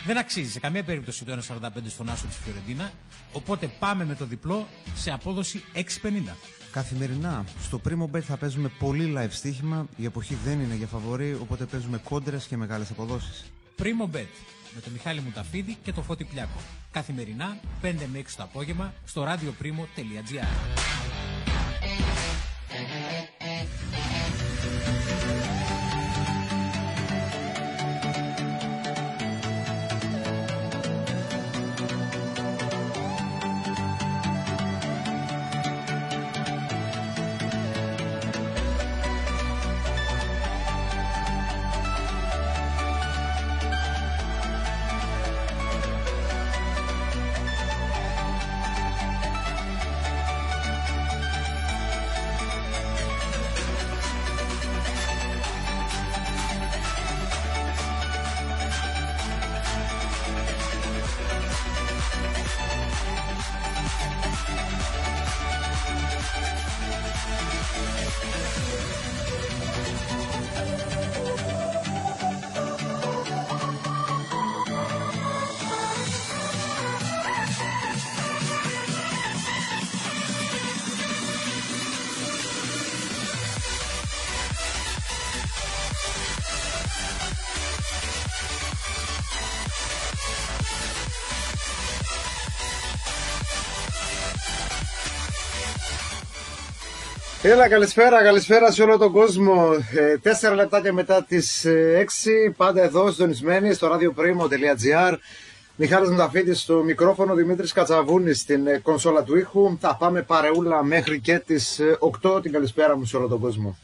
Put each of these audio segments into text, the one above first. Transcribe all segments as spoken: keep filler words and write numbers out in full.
Δεν αξίζει σε καμία περίπτωση το ένα σαράντα πέντε στον άσο της Φιωρεντίνα. Οπότε πάμε με το διπλό σε απόδοση έξι πενήντα. Καθημερινά στο Primo Bet θα παίζουμε πολύ live στοίχημα. Η εποχή δεν είναι για φαβορί, οπότε παίζουμε κόντρες και μεγάλες αποδόσεις. Primo Bet με τον Μιχάλη Μουταφίδη και τον Φώτη Πλιάκο. Καθημερινά πέντε με έξι το απόγευμα στο radioprimo τελεία gr. Έλα, καλησπέρα, καλησπέρα σε όλο τον κόσμο. Ε, τέσσερα λεπτάκια μετά τις ε, έξι, πάντα εδώ συντονισμένοι στο radioprimo τελεία gr. Μιχάλης Μουταφίδης στο μικρόφωνο, Δημήτρης Κατσαβούνης στην ε, κονσόλα του ήχου. Θα πάμε παρεούλα μέχρι και τις ε, οκτώ. Την καλησπέρα μου σε όλο τον κόσμο.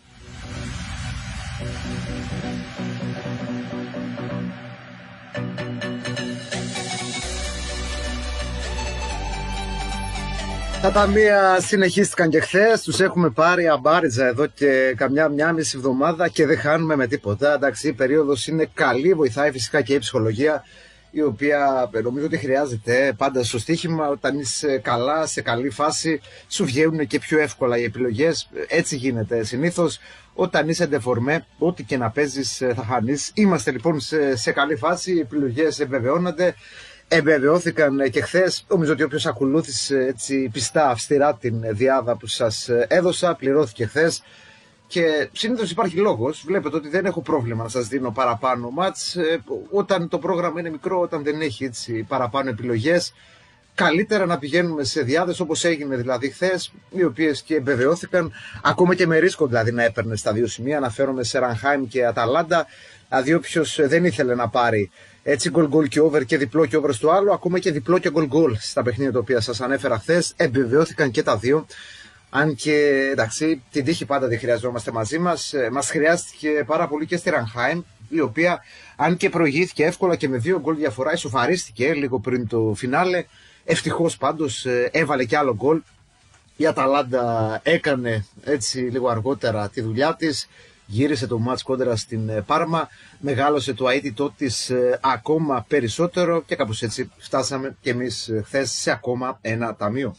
Τα ταμεία συνεχίστηκαν και χθες, τους έχουμε πάρει αμπάριζα εδώ και καμιά μια μισή εβδομάδα και δεν χάνουμε με τίποτα. Εντάξει, η περίοδος είναι καλή, βοηθάει φυσικά και η ψυχολογία, η οποία νομίζω ότι χρειάζεται πάντα στο στοίχημα. Όταν είσαι καλά, σε καλή φάση, σου βγαίνουν και πιο εύκολα οι επιλογές. Έτσι γίνεται συνήθως. Όταν είσαι ντεφορμέ, ό,τι και να παίζεις θα χάνεις. Είμαστε λοιπόν σε, σε καλή φάση, οι επιλογές επιβεβαιώνονται. Εμπεβαιώθηκαν και χθες. Νομίζω ότι όποιος ακολούθησε έτσι πιστά, αυστηρά την διάδα που σας έδωσα, πληρώθηκε χθες. Και συνήθως υπάρχει λόγος. Βλέπετε ότι δεν έχω πρόβλημα να σας δίνω παραπάνω μάτς. Όταν το πρόγραμμα είναι μικρό, όταν δεν έχει έτσι παραπάνω επιλογές, καλύτερα να πηγαίνουμε σε διάδες όπως έγινε δηλαδή χθες, οι οποίες και εμπεβαιώθηκαν. Ακόμα και με ρίσκο δηλαδή να έπαιρνε στα δύο σημεία. Αναφέρομαι σε Ρανχάιμ και Αταλάντα. Δηλαδή όποιος δεν ήθελε να πάρει έτσι γκολ γκολ και over και διπλό και over στο άλλο, ακόμα και διπλό και γκολ γκολ στα παιχνίδια τα οποία σας ανέφερα χθες, εμπεβαιώθηκαν και τα δύο. Αν και εντάξει, την τύχη πάντα τη χρειαζόμαστε μαζί μας. Μας χρειάστηκε πάρα πολύ και στη Ρανχάιμ, η οποία αν και προηγήθηκε εύκολα και με δύο γκολ διαφορά, ισοφαρίστηκε λίγο πριν το φινάλε. Ευτυχώς πάντως έβαλε και άλλο γκολ. Η Αταλάντα έκανε έτσι λίγο αργότερα τη δουλειά της. Γύρισε το μάτς κόντρα στην Πάρμα, μεγάλωσε το αίτητό της ακόμα περισσότερο και κάπως έτσι φτάσαμε και εμείς χθες σε ακόμα ένα ταμείο.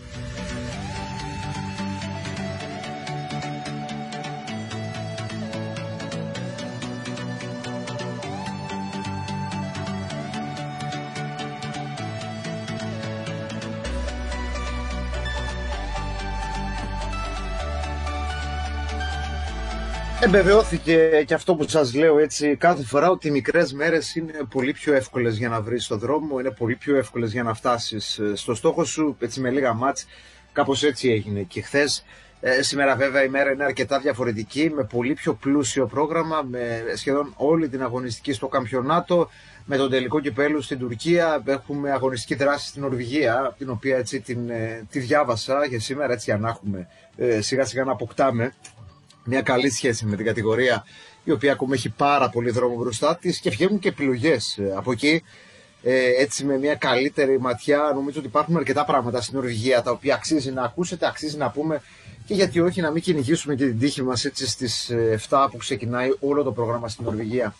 Εμπεβαιώθηκε και αυτό που σας λέω έτσι κάθε φορά, ότι οι μικρές μέρες είναι πολύ πιο εύκολες για να βρεις το δρόμο, είναι πολύ πιο εύκολες για να φτάσεις στο στόχο σου, έτσι με λίγα μάτς. Κάπως έτσι έγινε και χθες. Ε, σήμερα βέβαια η μέρα είναι αρκετά διαφορετική, με πολύ πιο πλούσιο πρόγραμμα, με σχεδόν όλη την αγωνιστική στο καμπιονάτο, με τον τελικό κυπέλλου στην Τουρκία. Έχουμε αγωνιστική δράση στην Νορβηγία, την οποία έτσι την, τη διάβασα για σήμερα, έτσι για να έχουμε ε, σιγά σιγά να αποκτάμε μια καλή σχέση με την κατηγορία, η οποία ακόμα έχει πάρα πολύ δρόμο μπροστά της και βγαίνουν και επιλογές από εκεί. Ε, έτσι με μια καλύτερη ματιά νομίζω ότι υπάρχουν αρκετά πράγματα στην Νορβηγία τα οποία αξίζει να ακούσετε, αξίζει να πούμε, και γιατί όχι να μην κυνηγήσουμε και την τύχη μας έτσι στις εφτά που ξεκινάει όλο το πρόγραμμα στην Νορβηγία.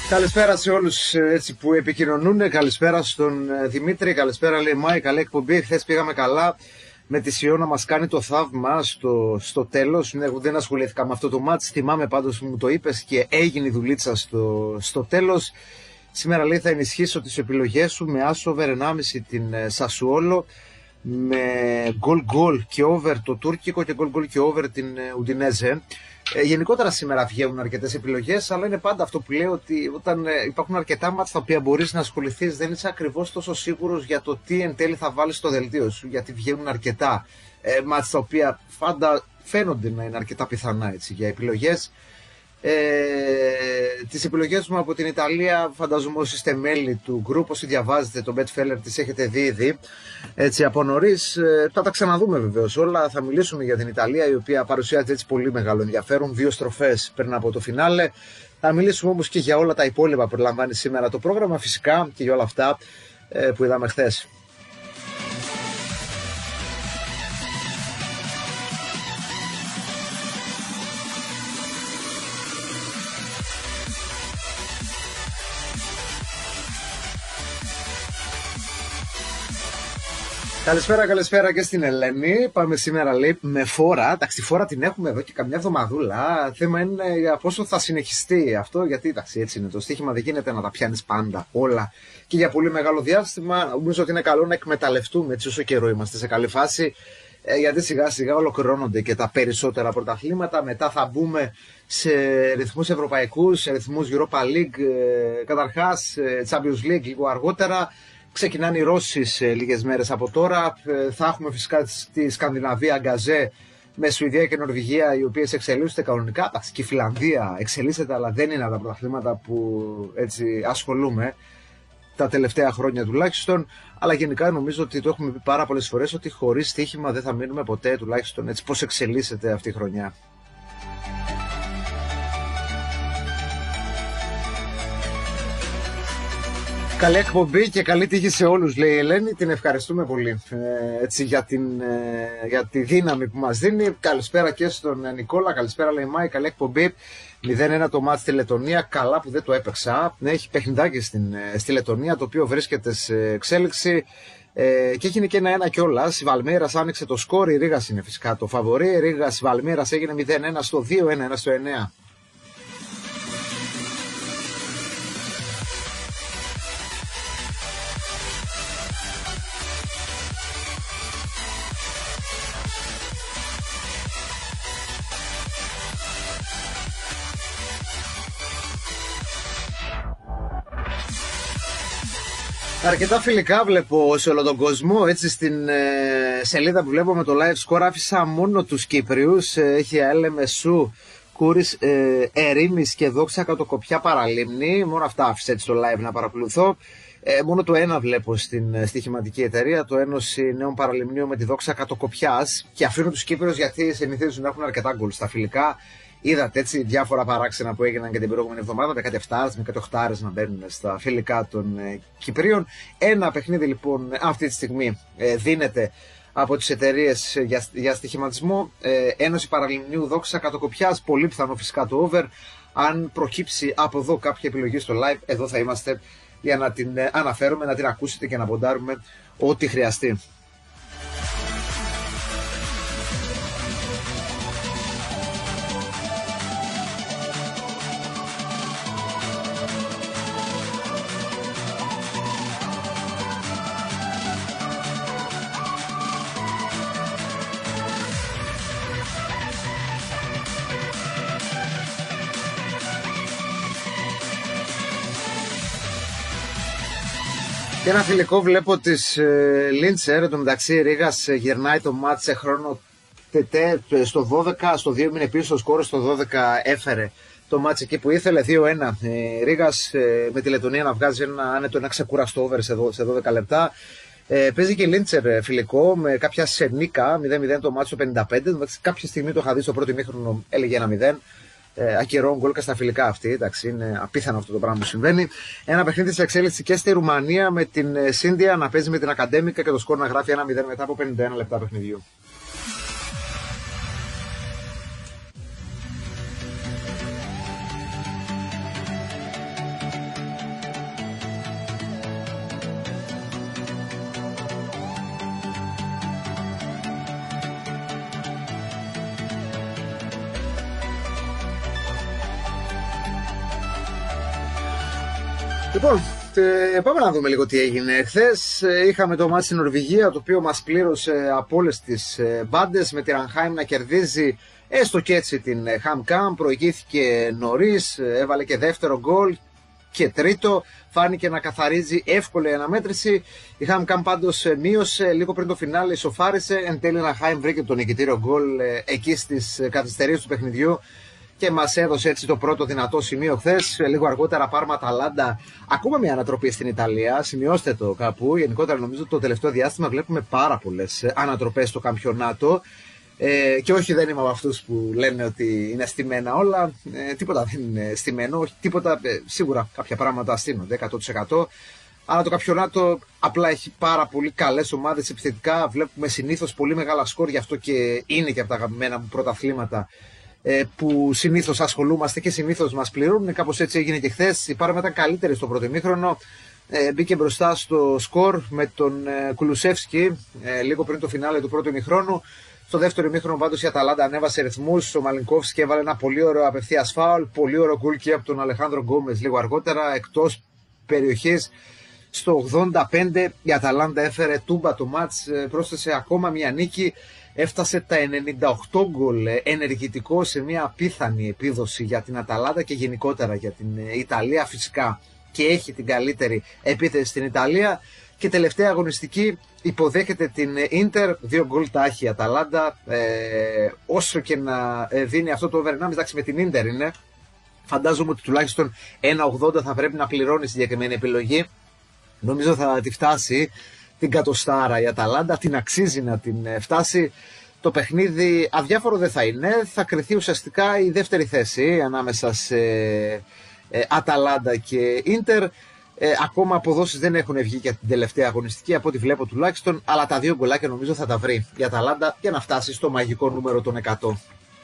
Καλησπέρα σε όλους έτσι, που επικοινωνούν. Καλησπέρα στον Δημήτρη. Καλησπέρα, λέει Μάη. Καλή εκπομπή. Χθες πήγαμε καλά με τη Σιώ να μας κάνει το θαύμα στο, στο τέλος. Εγώ δεν ασχολήθηκα με αυτό το μάτς. Θυμάμαι πάντως που μου το είπες και έγινε η δουλίτσα στο, στο τέλος. Σήμερα, λέει, θα ενισχύσω τις επιλογές σου με άσο over ενάμιση την Σασουόλο, με γκολ γκολ και over το τουρκικό και γκολ γκολ και over την Ουντινέζε. Ε, γενικότερα σήμερα βγαίνουν αρκετές επιλογές, αλλά είναι πάντα αυτό που λέω ότι όταν ε, υπάρχουν αρκετά μάτς τα οποία μπορείς να ασχοληθείς, δεν είσαι ακριβώς τόσο σίγουρος για το τι εν τέλει θα βάλεις στο δελτίο σου, γιατί βγαίνουν αρκετά ε, μάτς τα οποία φάντα φαίνονται να είναι αρκετά πιθανά έτσι, για επιλογές. Ε, τις επιλογές μου από την Ιταλία φανταζομαι όσοι είστε μέλη του group, όσοι διαβάζετε το Betfair τις έχετε δει ήδη έτσι από νωρίς. ε, θα τα ξαναδούμε βεβαίως όλα, θα μιλήσουμε για την Ιταλία η οποία παρουσιάζει έτσι πολύ μεγάλο ενδιαφέρον, δύο στροφές πριν από το φινάλε. Θα μιλήσουμε όμως και για όλα τα υπόλοιπα που περιλαμβάνει σήμερα το πρόγραμμα, φυσικά και για όλα αυτά ε, που είδαμε χθες. Καλησπέρα, καλησπέρα και στην Ελένη. Πάμε σήμερα, λέει, με φόρα. Εντάξει, τη φόρα την έχουμε εδώ και καμιά εβδομαδούλα. Θέμα είναι για πόσο θα συνεχιστεί αυτό, γιατί εντάξει, έτσι είναι το στοίχημα. Δεν γίνεται να τα πιάνεις πάντα όλα και για πολύ μεγάλο διάστημα. Νομίζω ότι είναι καλό να εκμεταλλευτούμε έτσι όσο καιρό είμαστε σε καλή φάση. Ε, γιατί σιγά σιγά ολοκληρώνονται και τα περισσότερα πρωταθλήματα. Μετά θα μπούμε σε ρυθμούς ευρωπαϊκούς, σε ρυθμούς Europa League, ε, καταρχάς ε, Champions League λίγο αργότερα. Ξεκινάνε οι Ρώσεις ε, λίγες μέρες από τώρα. Ε, θα έχουμε φυσικά στη Σκανδιναβία Γκαζέ με Σουηδία και Νορβηγία, οι οποίες εξελίσσονται κανονικά. Και η Φιλανδία εξελίσσεται, αλλά δεν είναι τα πρωταθλήματα που έτσι ασχολούμαι τα τελευταία χρόνια τουλάχιστον. Αλλά γενικά νομίζω ότι το έχουμε πει πάρα πολλές φορές ότι χωρίς στοίχημα δεν θα μείνουμε ποτέ, τουλάχιστον έτσι πώς εξελίσσεται αυτή η χρονιά. Καλή εκπομπή και καλή τύχη σε όλους, λέει η Ελένη. Την ευχαριστούμε πολύ ε, έτσι, για, την, ε, για τη δύναμη που μας δίνει. Καλησπέρα και στον Νικόλα. Καλησπέρα, λέει Μάη. Καλή εκπομπή. μηδέν ένα το μάτς στη Λετωνία. Καλά που δεν το έπαιξα. Ναι, έχει παιχνιδάκι στην, στη Λετωνία, το οποίο βρίσκεται σε εξέλιξη. Ε, και έγινε και ένα ένα κιόλας. Η Βαλμέρας άνοιξε το σκορ. Η Ρήγας είναι φυσικά το φαβορί. Η Ρήγας, η Βαλμέρας έγινε μηδέν ένα στο δύο ένα στο εννέα. Αρκετά φιλικά βλέπω σε όλο τον κόσμο, έτσι στην ε, σελίδα που βλέπω με το live score άφησα μόνο τους Κύπριους, ε, έχει ΑΕΛ, Μεσού, Κούρης, ε, Ερήμης και Δόξα Κατοκοπιά Παραλίμνη, μόνο αυτά άφησα έτσι στο live να παρακολουθώ. Ε, μόνο το ένα βλέπω στην στοιχηματική εταιρεία, το Ένωση Νέων Παραλιμνίων με τη Δόξα Κατοκοπιάς, και αφήνω τους Κύπριους γιατί συνηθίζουν να έχουν αρκετά γκολ στα φιλικά. Είδατε έτσι διάφορα παράξενα που έγιναν και την προηγούμενη εβδομάδα, με κάτι επτάρες, με κάτι οχτάρες να μπαίνουν στα φιλικά των ε, Κυπρίων. Ένα παιχνίδι λοιπόν αυτή τη στιγμή ε, δίνεται από τις εταιρείες για, για στοιχηματισμό. Ε, Ένωση Παραλιμνίου Δόξα Κατοκοπιάς, πολύ πιθανό φυσικά το over. Αν προκύψει από εδώ κάποια επιλογή στο live, εδώ θα είμαστε για να την ε, αναφέρουμε, να την ακούσετε και να ποντάρουμε ό,τι χρειαστεί. Και ένα φιλικό βλέπω της ε, Λίντσερ, εν τω μεταξύ Ρήγας ε, γυρνάει το μάτς σε χρόνο τετέ στο δώδεκα, στο δύο μήνε πίσω στο σκόρ, στο δώδεκα έφερε το μάτς εκεί που ήθελε, δύο ένα. Ε, Ρήγας ε, με τη Λετωνία να βγάζει ένα άνετο, ένα ξεκούραστο over σε, σε δώδεκα λεπτά. Ε, παίζει και η Λίντσερ φιλικό με κάποια σενίκα, μηδέν μηδέν το μάτς στο πενήντα πέντε. Κάποια στιγμή το είχα δει στο πρώτο ημίχρονο, έλεγε ένα μηδέν. Ε, ακυρώνουν γκολ και στα φιλικά αυτή. Εντάξει, είναι απίθανο αυτό το πράγμα που συμβαίνει. Ένα παιχνίδι σε εξέλιξη και στη Ρουμανία με την Σίντια να παίζει με την Ακαντέμικα και το σκορ να γράφει ένα μηδέν μετά από πενήντα ένα λεπτά παιχνιδιού. Λοιπόν, ε, πάμε να δούμε λίγο τι έγινε χθες. Ε, είχαμε το μάτς στην Νορβηγία, το οποίο μας πλήρωσε από όλες τις ε, μπάντες, με τη Ρανχάιμ να κερδίζει έστω και έτσι την HamKam. Προηγήθηκε νωρίς, ε, έβαλε και δεύτερο γκολ και τρίτο. Φάνηκε να καθαρίζει εύκολη αναμέτρηση. Η HamKam πάντως ε, μείωσε λίγο πριν το φινάλε, ισοφάρισε. Εν τέλει, η Ρανχάιμ βρήκε τον νικητήριο γκολ ε, εκεί στις ε, καθυστερήσεις του παιχνιδιού και μας έδωσε έτσι το πρώτο δυνατό σημείο χθες. Λίγο αργότερα Πάρμα Αταλάντα, ακόμα μια ανατροπή στην Ιταλία. Σημειώστε το κάπου. Γενικότερα νομίζω ότι το τελευταίο διάστημα βλέπουμε πάρα πολλές ανατροπές στο καμπιονάτο. Ε, και όχι, δεν είμαι από αυτούς που λένε ότι είναι στημένα όλα. Ε, τίποτα δεν είναι στημένο. Όχι, τίποτα, ε, σίγουρα κάποια πράγματα στείνονται εκατό τοις εκατό. Αλλά το καμπιονάτο απλά έχει πάρα πολύ καλές ομάδες επιθετικά. Βλέπουμε συνήθως πολύ μεγάλα σκορ, γι' αυτό και είναι και από τα αγαπημένα μου πρωταθλήματα που συνήθως ασχολούμαστε και συνήθως μας πληρώνουν. Κάπως έτσι έγινε και χθες. Η Πάρμα ήταν καλύτερη στο πρώτο ημίχρονο. Ε, μπήκε μπροστά στο σκορ με τον ε, Κουλουσεύσκι ε, λίγο πριν το φινάλε του πρώτου ημιχρόνου. Στο δεύτερο ημίχρονο πάντως η Αταλάντα ανέβασε ρυθμούς. Ο Μαλινκόφσκι έβαλε ένα πολύ ωραίο απευθείας φάουλ. Πολύ ωραίο γκολ και από τον Αλεχάνδρο Γκόμες λίγο αργότερα εκτός περιοχής. Στο ογδόντα πέντε η Αταλάντα έφερε τούμπα το μάτς, ε, πρόσθεσε ακόμα μια νίκη. Έφτασε τα ενενήντα οκτώ γκολ, ενεργητικό σε μια απίθανη επίδοση για την Αταλάντα και γενικότερα για την Ιταλία φυσικά, και έχει την καλύτερη επίθεση στην Ιταλία. Και τελευταία αγωνιστική υποδέχεται την Ίντερ, δύο γκολ τα έχει η Αταλάντα, ε, όσο και να δίνει αυτό το over ένα, εντάξει με την Ίντερ είναι, φαντάζομαι ότι τουλάχιστον ένα ογδόντα θα πρέπει να πληρώνει συγκεκριμένη επιλογή. Νομίζω θα τη φτάσει την κατοστάρα η Αταλάντα, την αξίζει να την φτάσει. Το παιχνίδι αδιάφορο δεν θα είναι, θα κριθεί ουσιαστικά η δεύτερη θέση ανάμεσα σε ε, Αταλάντα και Ίντερ. Ε, ακόμα αποδόσεις δεν έχουν βγει για την τελευταία αγωνιστική, από ό,τι βλέπω τουλάχιστον, αλλά τα δύο γκολάκια νομίζω θα τα βρει η Αταλάντα για να φτάσει στο μαγικό νούμερο των εκατό.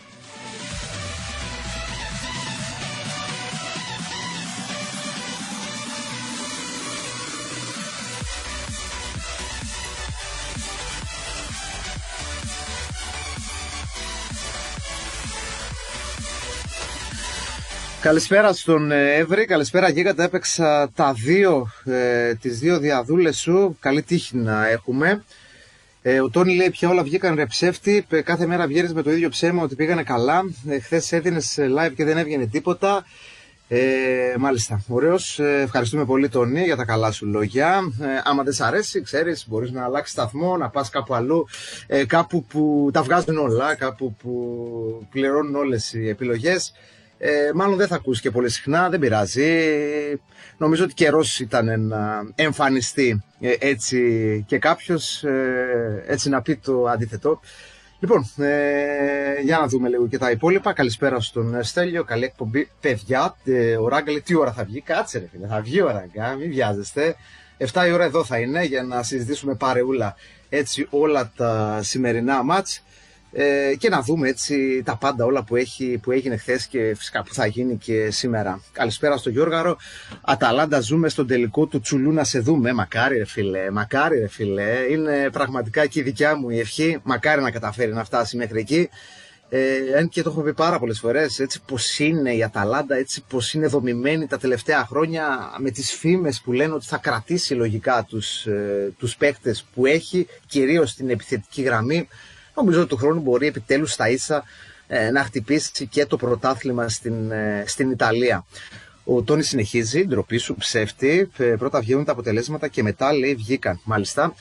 Καλησπέρα στον Εύρη, καλησπέρα Γίγαντα, έπαιξα τα δύο, ε, τις δύο διαδούλες σου, καλή τύχη να έχουμε. Ε, ο Τόνι λέει πια όλα βγήκαν ρε ψεύτη, κάθε μέρα βγαίνεις με το ίδιο ψέμα ότι πήγανε καλά, ε, χθες έδινες live και δεν έβγαινε τίποτα. Ε, μάλιστα, ωραίος, ε, ευχαριστούμε πολύ Τόνι για τα καλά σου λόγια. Ε, άμα δεν σ' αρέσει, ξέρεις, μπορείς να αλλάξεις σταθμό, να πας κάπου αλλού, ε, κάπου που τα βγάζουν όλα, κάπου που πληρώνουν όλες οι επιλογές. Ε, μάλλον δεν θα ακούσει και πολύ συχνά, δεν πειράζει. Νομίζω ότι καιρός ήταν να εμφανιστεί ε, έτσι και κάποιος ε, έτσι να πει το αντίθετο. Λοιπόν, ε, για να δούμε λίγο και τα υπόλοιπα. Καλησπέρα στον Στέλιο, καλή εκπομπή. Παιδιά, ε, ο Ράγκα λέει τι ώρα θα βγει, κάτσε ρε φίλε, θα βγει ο Ράγκα, μην βιάζεστε. εφτά η ώρα εδώ θα είναι για να συζητήσουμε παρεούλα έτσι όλα τα σημερινά μάτς. Ε, και να δούμε έτσι τα πάντα όλα που, έχει, που έγινε χθες και φυσικά που θα γίνει και σήμερα. Καλησπέρα στο Γιώργαρο. Αταλάντα, ζούμε στον τελικό του Τσουλού να σε δούμε. Μακάρι ρε φίλε, μακάρι ρε φίλε. Είναι πραγματικά και η δικιά μου η ευχή. Μακάρι να καταφέρει να φτάσει μέχρι εκεί. Ε, και το έχω πει πάρα πολλές φορές, έτσι πως είναι η Αταλάντα, έτσι πως είναι δομημένη τα τελευταία χρόνια, με τις φήμες που λένε ότι θα κρατήσει λογικά τους, ε, τους παίκτες που έχει, κυρίως στην επιθετική γραμμή. Νομίζω ότι του χρόνου μπορεί επιτέλους στα ίσα ε, να χτυπήσει και το πρωτάθλημα στην, ε, στην Ιταλία. Ο Τόνι συνεχίζει, ντροπή σου ψεύτη, ε, πρώτα βγαίνουν τα αποτελέσματα και μετά λέει βγήκαν. Μάλιστα.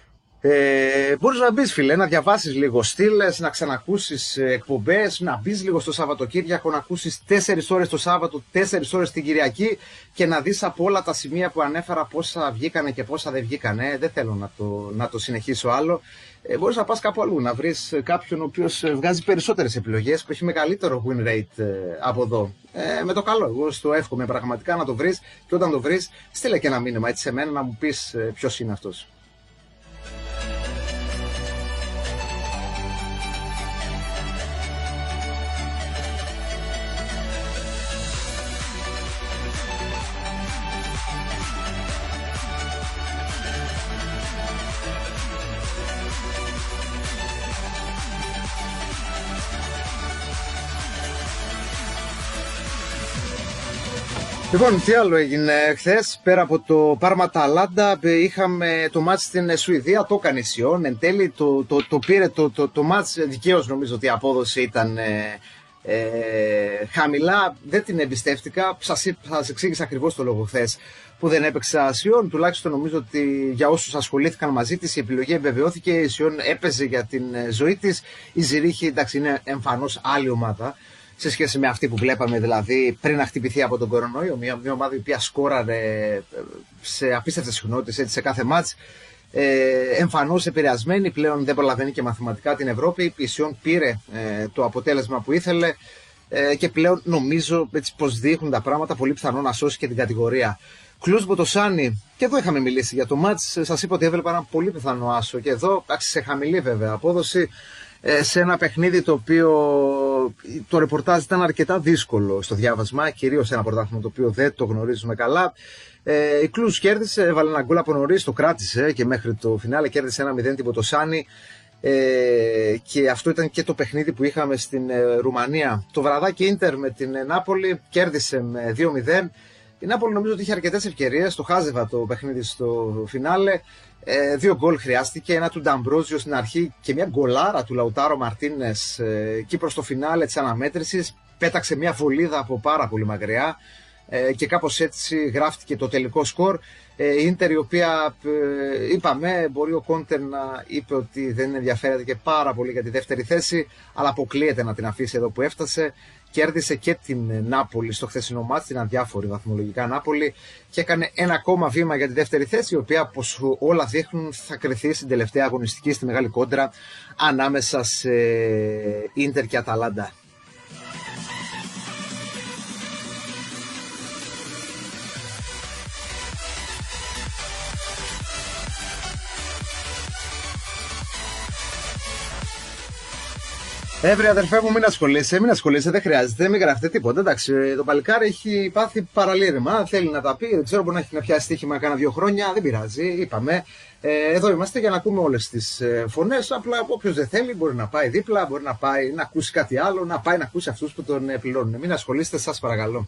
Ε, μπορείς να μπεις φίλε, να διαβάσεις λίγο στήλες, να ξανακούσεις εκπομπές, να μπεις λίγο στο Σαββατοκύριακο, να ακούσεις τέσσερις ώρες το Σάββατο, τέσσερις ώρες την Κυριακή και να δεις από όλα τα σημεία που ανέφερα πόσα βγήκανε και πόσα δεν βγήκανε. Δεν θέλω να το, να το συνεχίσω άλλο. Ε, μπορείς να πας κάπου αλλού, να βρεις κάποιον ο οποίος βγάζει περισσότερες επιλογές, που έχει μεγαλύτερο win rate ε, από εδώ. Ε, με το καλό, εγώ στο εύχομαι πραγματικά να το βρεις και όταν το βρεις στείλε και ένα μήνυμα έτσι σε μένα να μου πεις ε, ποιος είναι αυτός. Λοιπόν, τι άλλο έγινε χθες, πέρα από το Πάρμα Αταλάντα, είχαμε το μάτς στην Σουηδία, το έκανε η Σιόν, εν τέλει το, το, το πήρε το, το, το μάτς δικαίως, νομίζω ότι η απόδοση ήταν ε, ε, χαμηλά, δεν την εμπιστεύτηκα, σας, σας εξήγησα ακριβώς το λόγο χθες που δεν έπαιξα Σιόν, τουλάχιστον νομίζω ότι για όσους ασχολήθηκαν μαζί της η επιλογή εμπεβεβαιώθηκε, η Σιόν έπαιζε για την ζωή της, η Ζηρίχη εντάξει είναι εμφανώς άλλη ομάδα σε σχέση με αυτή που βλέπαμε δηλαδή πριν να χτυπηθεί από τον κορονοϊό, μια, μια ομάδα η οποία σκόραρε σε απίστευτες συχνότητες έτσι, σε κάθε μάτς, ε, εμφανώς επηρεασμένη, πλέον δεν προλαβαίνει και μαθηματικά την Ευρώπη, η Σιόν πήρε ε, το αποτέλεσμα που ήθελε ε, και πλέον νομίζω έτσι, πως δείχνουν τα πράγματα πολύ πιθανό να σώσει και την κατηγορία. Κλους Μποτοσάνι, και εδώ είχαμε μιλήσει για το μάτς, σας είπα ότι έβλεπα ένα πολύ πιθανό άσο και εδώ σε χαμηλή βέβαια απόδοση, σε ένα παιχνίδι το οποίο το ρεπορτάζ ήταν αρκετά δύσκολο στο διάβασμα, κυρίως σε ένα πρωτάθλημα το οποίο δεν το γνωρίζουμε καλά. Ε, η Κλους κέρδισε, έβαλε ένα γκολ από νωρίς, το κράτησε και μέχρι το φινάλε κέρδισε ένα μηδέν την Μποτοσάνι. Ε, και αυτό ήταν και το παιχνίδι που είχαμε στην ε, Ρουμανία. Το βραδάκι Ίντερ με την ε, Νάπολη κέρδισε με δύο μηδέν. Η Νάπολη νομίζω ότι είχε αρκετές ευκαιρίες, το χάζευα το παιχνίδι στο φινάλε. Ε, δύο γκολ χρειάστηκε, ένα του Νταμπρόζιο στην αρχή και μια γκολάρα του Λαουτάρο Μαρτίνες ε, εκεί προς το φινάλε της αναμέτρησης. Πέταξε μια βολίδα από πάρα πολύ μακριά ε, και κάπως έτσι γράφτηκε το τελικό σκορ. Η ε, Ίντερ η οποία ε, είπαμε, μπορεί ο Κόντερ να είπε ότι δεν ενδιαφέρεται και πάρα πολύ για τη δεύτερη θέση, αλλά αποκλείεται να την αφήσει εδώ που έφτασε. Κέρδισε και την Νάπολη στο χθεσινό μάτς, την αδιάφορη βαθμολογικά Νάπολη, και έκανε ένα ακόμα βήμα για τη δεύτερη θέση, η οποία όπως όλα δείχνουν θα κριθεί στην τελευταία αγωνιστική, στη μεγάλη κόντρα ανάμεσα σε Ίντερ και Αταλάντα. Εύρε αδερφέ μου, μην ασχολείσαι, μην ασχολείσαι, δεν χρειάζεται, μην γράφετε τίποτα. Εντάξει, το παλικάρι έχει πάθει παραλήρημα, θέλει να τα πει, δεν ξέρω, μπορεί να έχει να πιάσει στοίχημα κάνα δύο χρόνια, δεν πειράζει, είπαμε. Ε, εδώ είμαστε για να ακούμε όλες τις ε, φωνές, απλά όποιος δεν θέλει μπορεί να πάει δίπλα, μπορεί να πάει να ακούσει κάτι άλλο, να πάει να ακούσει αυτούς που τον ε, πληρώνουν. Μην ασχολείστε, σας παρακαλώ.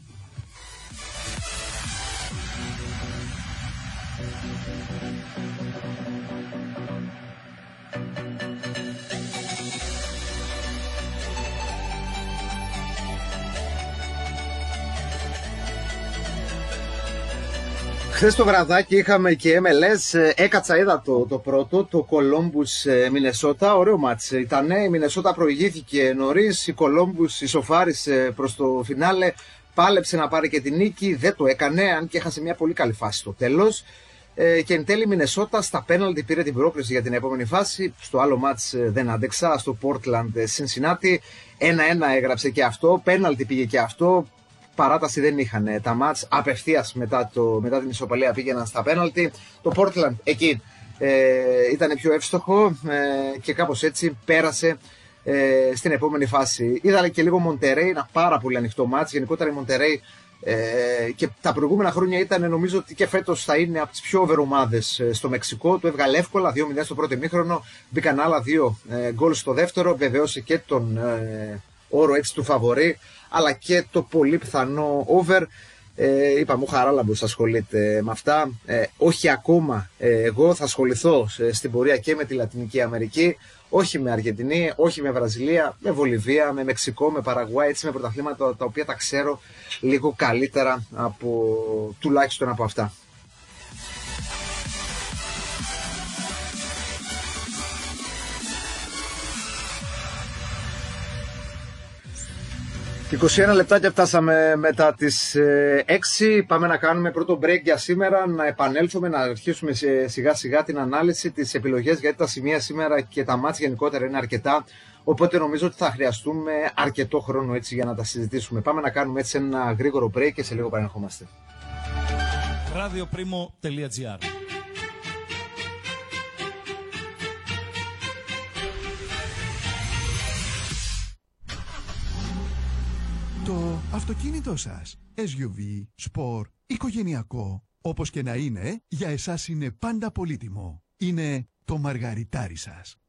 Χθες το βραδάκι είχαμε και εμ ελ ες, έκατσα είδα το, το πρώτο, το Columbus Μινεσότα, ωραίο μάτς ήτανε, η Μινεσότα προηγήθηκε νωρίς, η Columbus ισοφάρισε προς το φινάλε, πάλεψε να πάρει και την νίκη, δεν το έκανε, αν και έχασε μια πολύ καλή φάση στο τέλος. Ε, και εν τέλει η Μινεσότα στα πέναλτι πήρε την πρόκριση για την επόμενη φάση, στο άλλο μάτς δεν άντεξα, στο Portland Cincinnati, ένα ένα έγραψε και αυτό, πέναλτι πήγε και αυτό. Παράταση δεν είχαν τα μάτς, απευθείας μετά, το, μετά την ισοπαλία πήγαιναν στα πέναλτι. Το Portland εκεί ε, ήταν πιο εύστοχο ε, και κάπως έτσι πέρασε ε, στην επόμενη φάση. Είδα και λίγο Μοντερέι, ένα πάρα πολύ ανοιχτό μάτς. Γενικότερα η Μοντερέι ε, και τα προηγούμενα χρόνια ήταν, νομίζω ότι και φέτος θα είναι από τις πιο over ομάδες στο Μεξικό. Το έβγαλε εύκολα, δύο μηδέν στο πρώτο ημίχρονο, μπήκαν άλλα δύο ε, γκολ στο δεύτερο, βεβαίωσε και τον ε, όρο έτσι του φαβορί, αλλά και το πολύ πιθανό over. Ε, είπα μου Χαράλαμπος ασχολείται με αυτά, ε, όχι ακόμα. ε, εγώ θα ασχοληθώ ε, στην πορεία και με τη Λατινική Αμερική, όχι με Αργεντινή, όχι με Βραζιλία, με Βολιβία, με Μεξικό, με Παραγουάι, έτσι με πρωταθλήματα τα οποία τα ξέρω λίγο καλύτερα από, τουλάχιστον από αυτά. είκοσι ένα λεπτάκια φτάσαμε μετά τις έξι. Πάμε να κάνουμε πρώτο break για σήμερα, να επανέλθουμε, να αρχίσουμε σιγά σιγά την ανάλυση, τις επιλογές, γιατί τα σημεία σήμερα και τα μάτς γενικότερα είναι αρκετά. Οπότε νομίζω ότι θα χρειαστούμε αρκετό χρόνο έτσι για να τα συζητήσουμε. Πάμε να κάνουμε έτσι ένα γρήγορο break και σε λίγο επανερχόμαστε. ράδιο πρίμο τελεία τζι άρ. Το αυτοκίνητό σας, ες γιου βι, σπορ, οικογενειακό, όπως και να είναι, για εσάς είναι πάντα πολύτιμο. Είναι το μαργαριτάρι σας.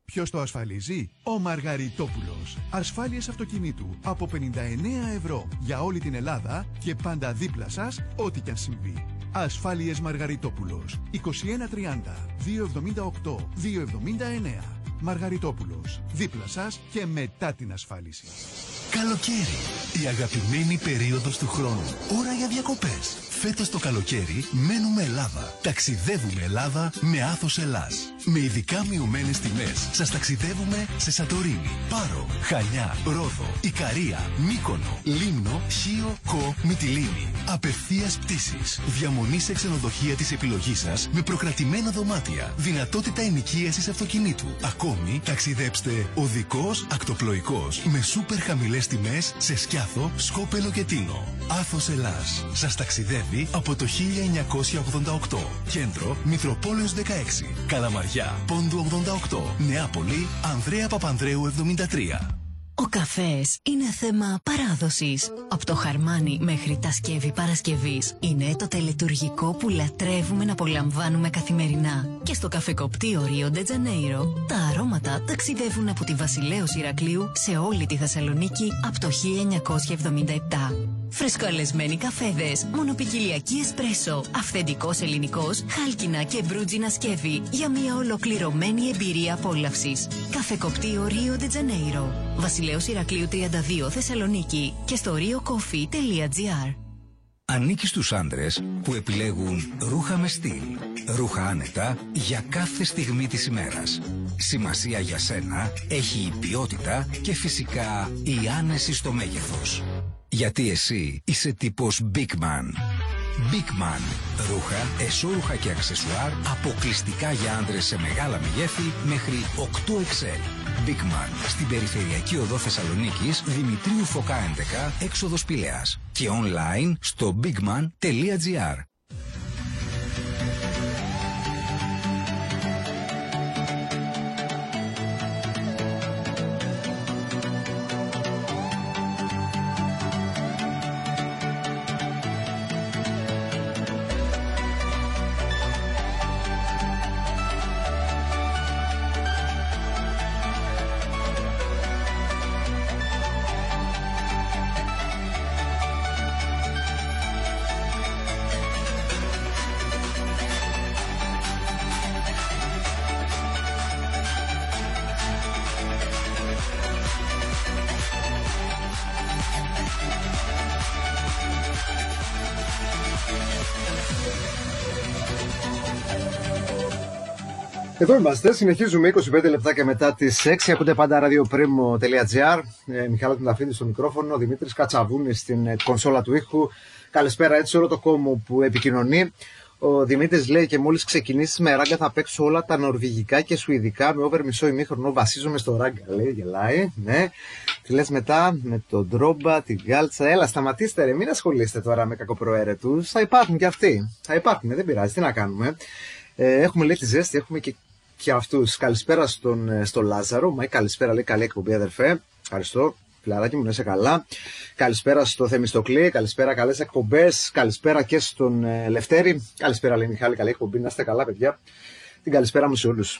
Ποιος το ασφαλίζει? Ο Μαργαριτόπουλος. Ασφάλειες αυτοκινήτου από πενήντα εννέα ευρώ για όλη την Ελλάδα και πάντα δίπλα σας ό,τι κι αν συμβεί. Ασφάλειες Μαργαριτόπουλος. είκοσι ένα τριάντα διακόσια εβδομήντα οκτώ διακόσια εβδομήντα εννέα. Μαργαριτόπουλος. Δίπλα σας και μετά την ασφάλιση. Καλοκαίρι. Η αγαπημένη περίοδος του χρόνου. Ώρα για διακοπές. Φέτος το καλοκαίρι μένουμε Ελλάδα. Ταξιδεύουμε Ελλάδα με Άθος Ελλάς. Με ειδικά μειωμένες τιμές σας ταξιδεύουμε σε Σαντορίνη, Πάρο, Χανιά, Ρόδο, Ικαρία, Μύκονο, Λίμνο, Χίο, Κο, Μυτιλήνη. Απευθείας πτήσεις. Διαμονή σε ξενοδοχεία της επιλογής σας με προκρατημένα δωμάτια. Δυνατότητα ενοικίασης αυτοκινήτου. Ακόμη ταξιδέψτε οδικός, ακτοπλοϊκός με σούπερ χαμηλές τιμές σε Σκιάθο, Σκόπελο και Τίνο. Άθος Ελλάς. Σας ταξιδεύει από το χίλια εννιακόσια ογδόντα οκτώ. Κέντρο Μητροπόλεως δεκαέξι. Καλαμαριά, Πόντου ογδόντα οκτώ. Νεάπολη, Ανδρέα Παπανδρέου εβδομήντα τρία. Ο καφές είναι θέμα παράδοσης. Από το χαρμάνι μέχρι τα σκεύη Παρασκευής είναι το τελετουργικό που λατρεύουμε να απολαμβάνουμε καθημερινά. Και στο καφεκοπτείο Ρίο ντε Τζανέιρο τα αρώματα ταξιδεύουν από τη Βασιλέως Ηρακλείου σε όλη τη Θεσσαλονίκη από το χίλια εννιακόσια εβδομήντα επτά. Φρεσκοαλεσμένοι καφέδες, μονοπικιλιακή εσπρέσο, αυθεντικός ελληνικός, χάλκινα και μπρούτζινα σκεύη για μια ολοκληρωμένη εμπειρία απόλαυσης. Καφεκοπτείο Ρίο ντε Τζανέιρο, Βασιλέως Ηρακλείου τριάντα δύο Θεσσαλονίκη και στο rio coffee τελεία gr. Ανήκει στους άντρες που επιλέγουν ρούχα με στυλ, ρούχα άνετα για κάθε στιγμή της ημέρας. Σημασία για σένα έχει η ποιότητα και φυσικά η άνεση στο μέγεθος. Γιατί εσύ είσαι τύπος Big Man. Big Man. Ρούχα, εσώρουχα και αξεσουάρ αποκλειστικά για άντρες σε μεγάλα μεγέθη μέχρι οκτώ εξ ελ. Big Man. Στην περιφερειακή οδό Θεσσαλονίκης, Δημητρίου Φωκά έντεκα, έξοδος Πηλαίας. Και online στο bigman τελεία gr. Εδώ είμαστε, συνεχίζουμε είκοσι πέντε λεπτάκια μετά τις έξι. Ακούτε πάντα ραδιοπρίμο τελεία gr. Ε, Μιχάλη Τουνταφίδη στο μικρόφωνο, Δημήτρης Κατσαβούνης στην ε, κονσόλα του ήχου. Καλησπέρα έτσι σε όλο το κόμμα που επικοινωνεί. Ο Δημήτρης λέει και μόλις ξεκινήσεις με ράγκα θα παίξω όλα τα νορβηγικά και σουηδικά με over μισό ημίχρονο. Βασίζομαι στο ράγκα, λέει, γελάει. Ναι. Τι λες μετά με τον Ντρόμπα, την Γκάλτσα. Έλα, σταματήστε ρε, μην ασχολείστε τώρα με κακοπροαίρετους. Θα υπάρχουν και αυτοί. Θα υπάρχουν, δεν πειράζει, τι να κάνουμε. Ε, έχουμε λέει τη ζέστη, έχουμε και, και αυτούς. Καλησπέρα στον, στον Λάζαρο. Μάη, καλησπέρα, λέει, καλή εκπομπή, αδερφέ. Ευχαριστώ. Φιλαράκι μου, να είσαι καλά. Καλησπέρα στο Θεμιστοκλή. Καλησπέρα, καλές εκπομπές. Καλησπέρα και στον ε, Λευτέρη. Καλησπέρα, λέει Μιχάλη, καλή εκπομπή. Να είστε καλά, παιδιά. Την καλησπέρα μου σε όλους.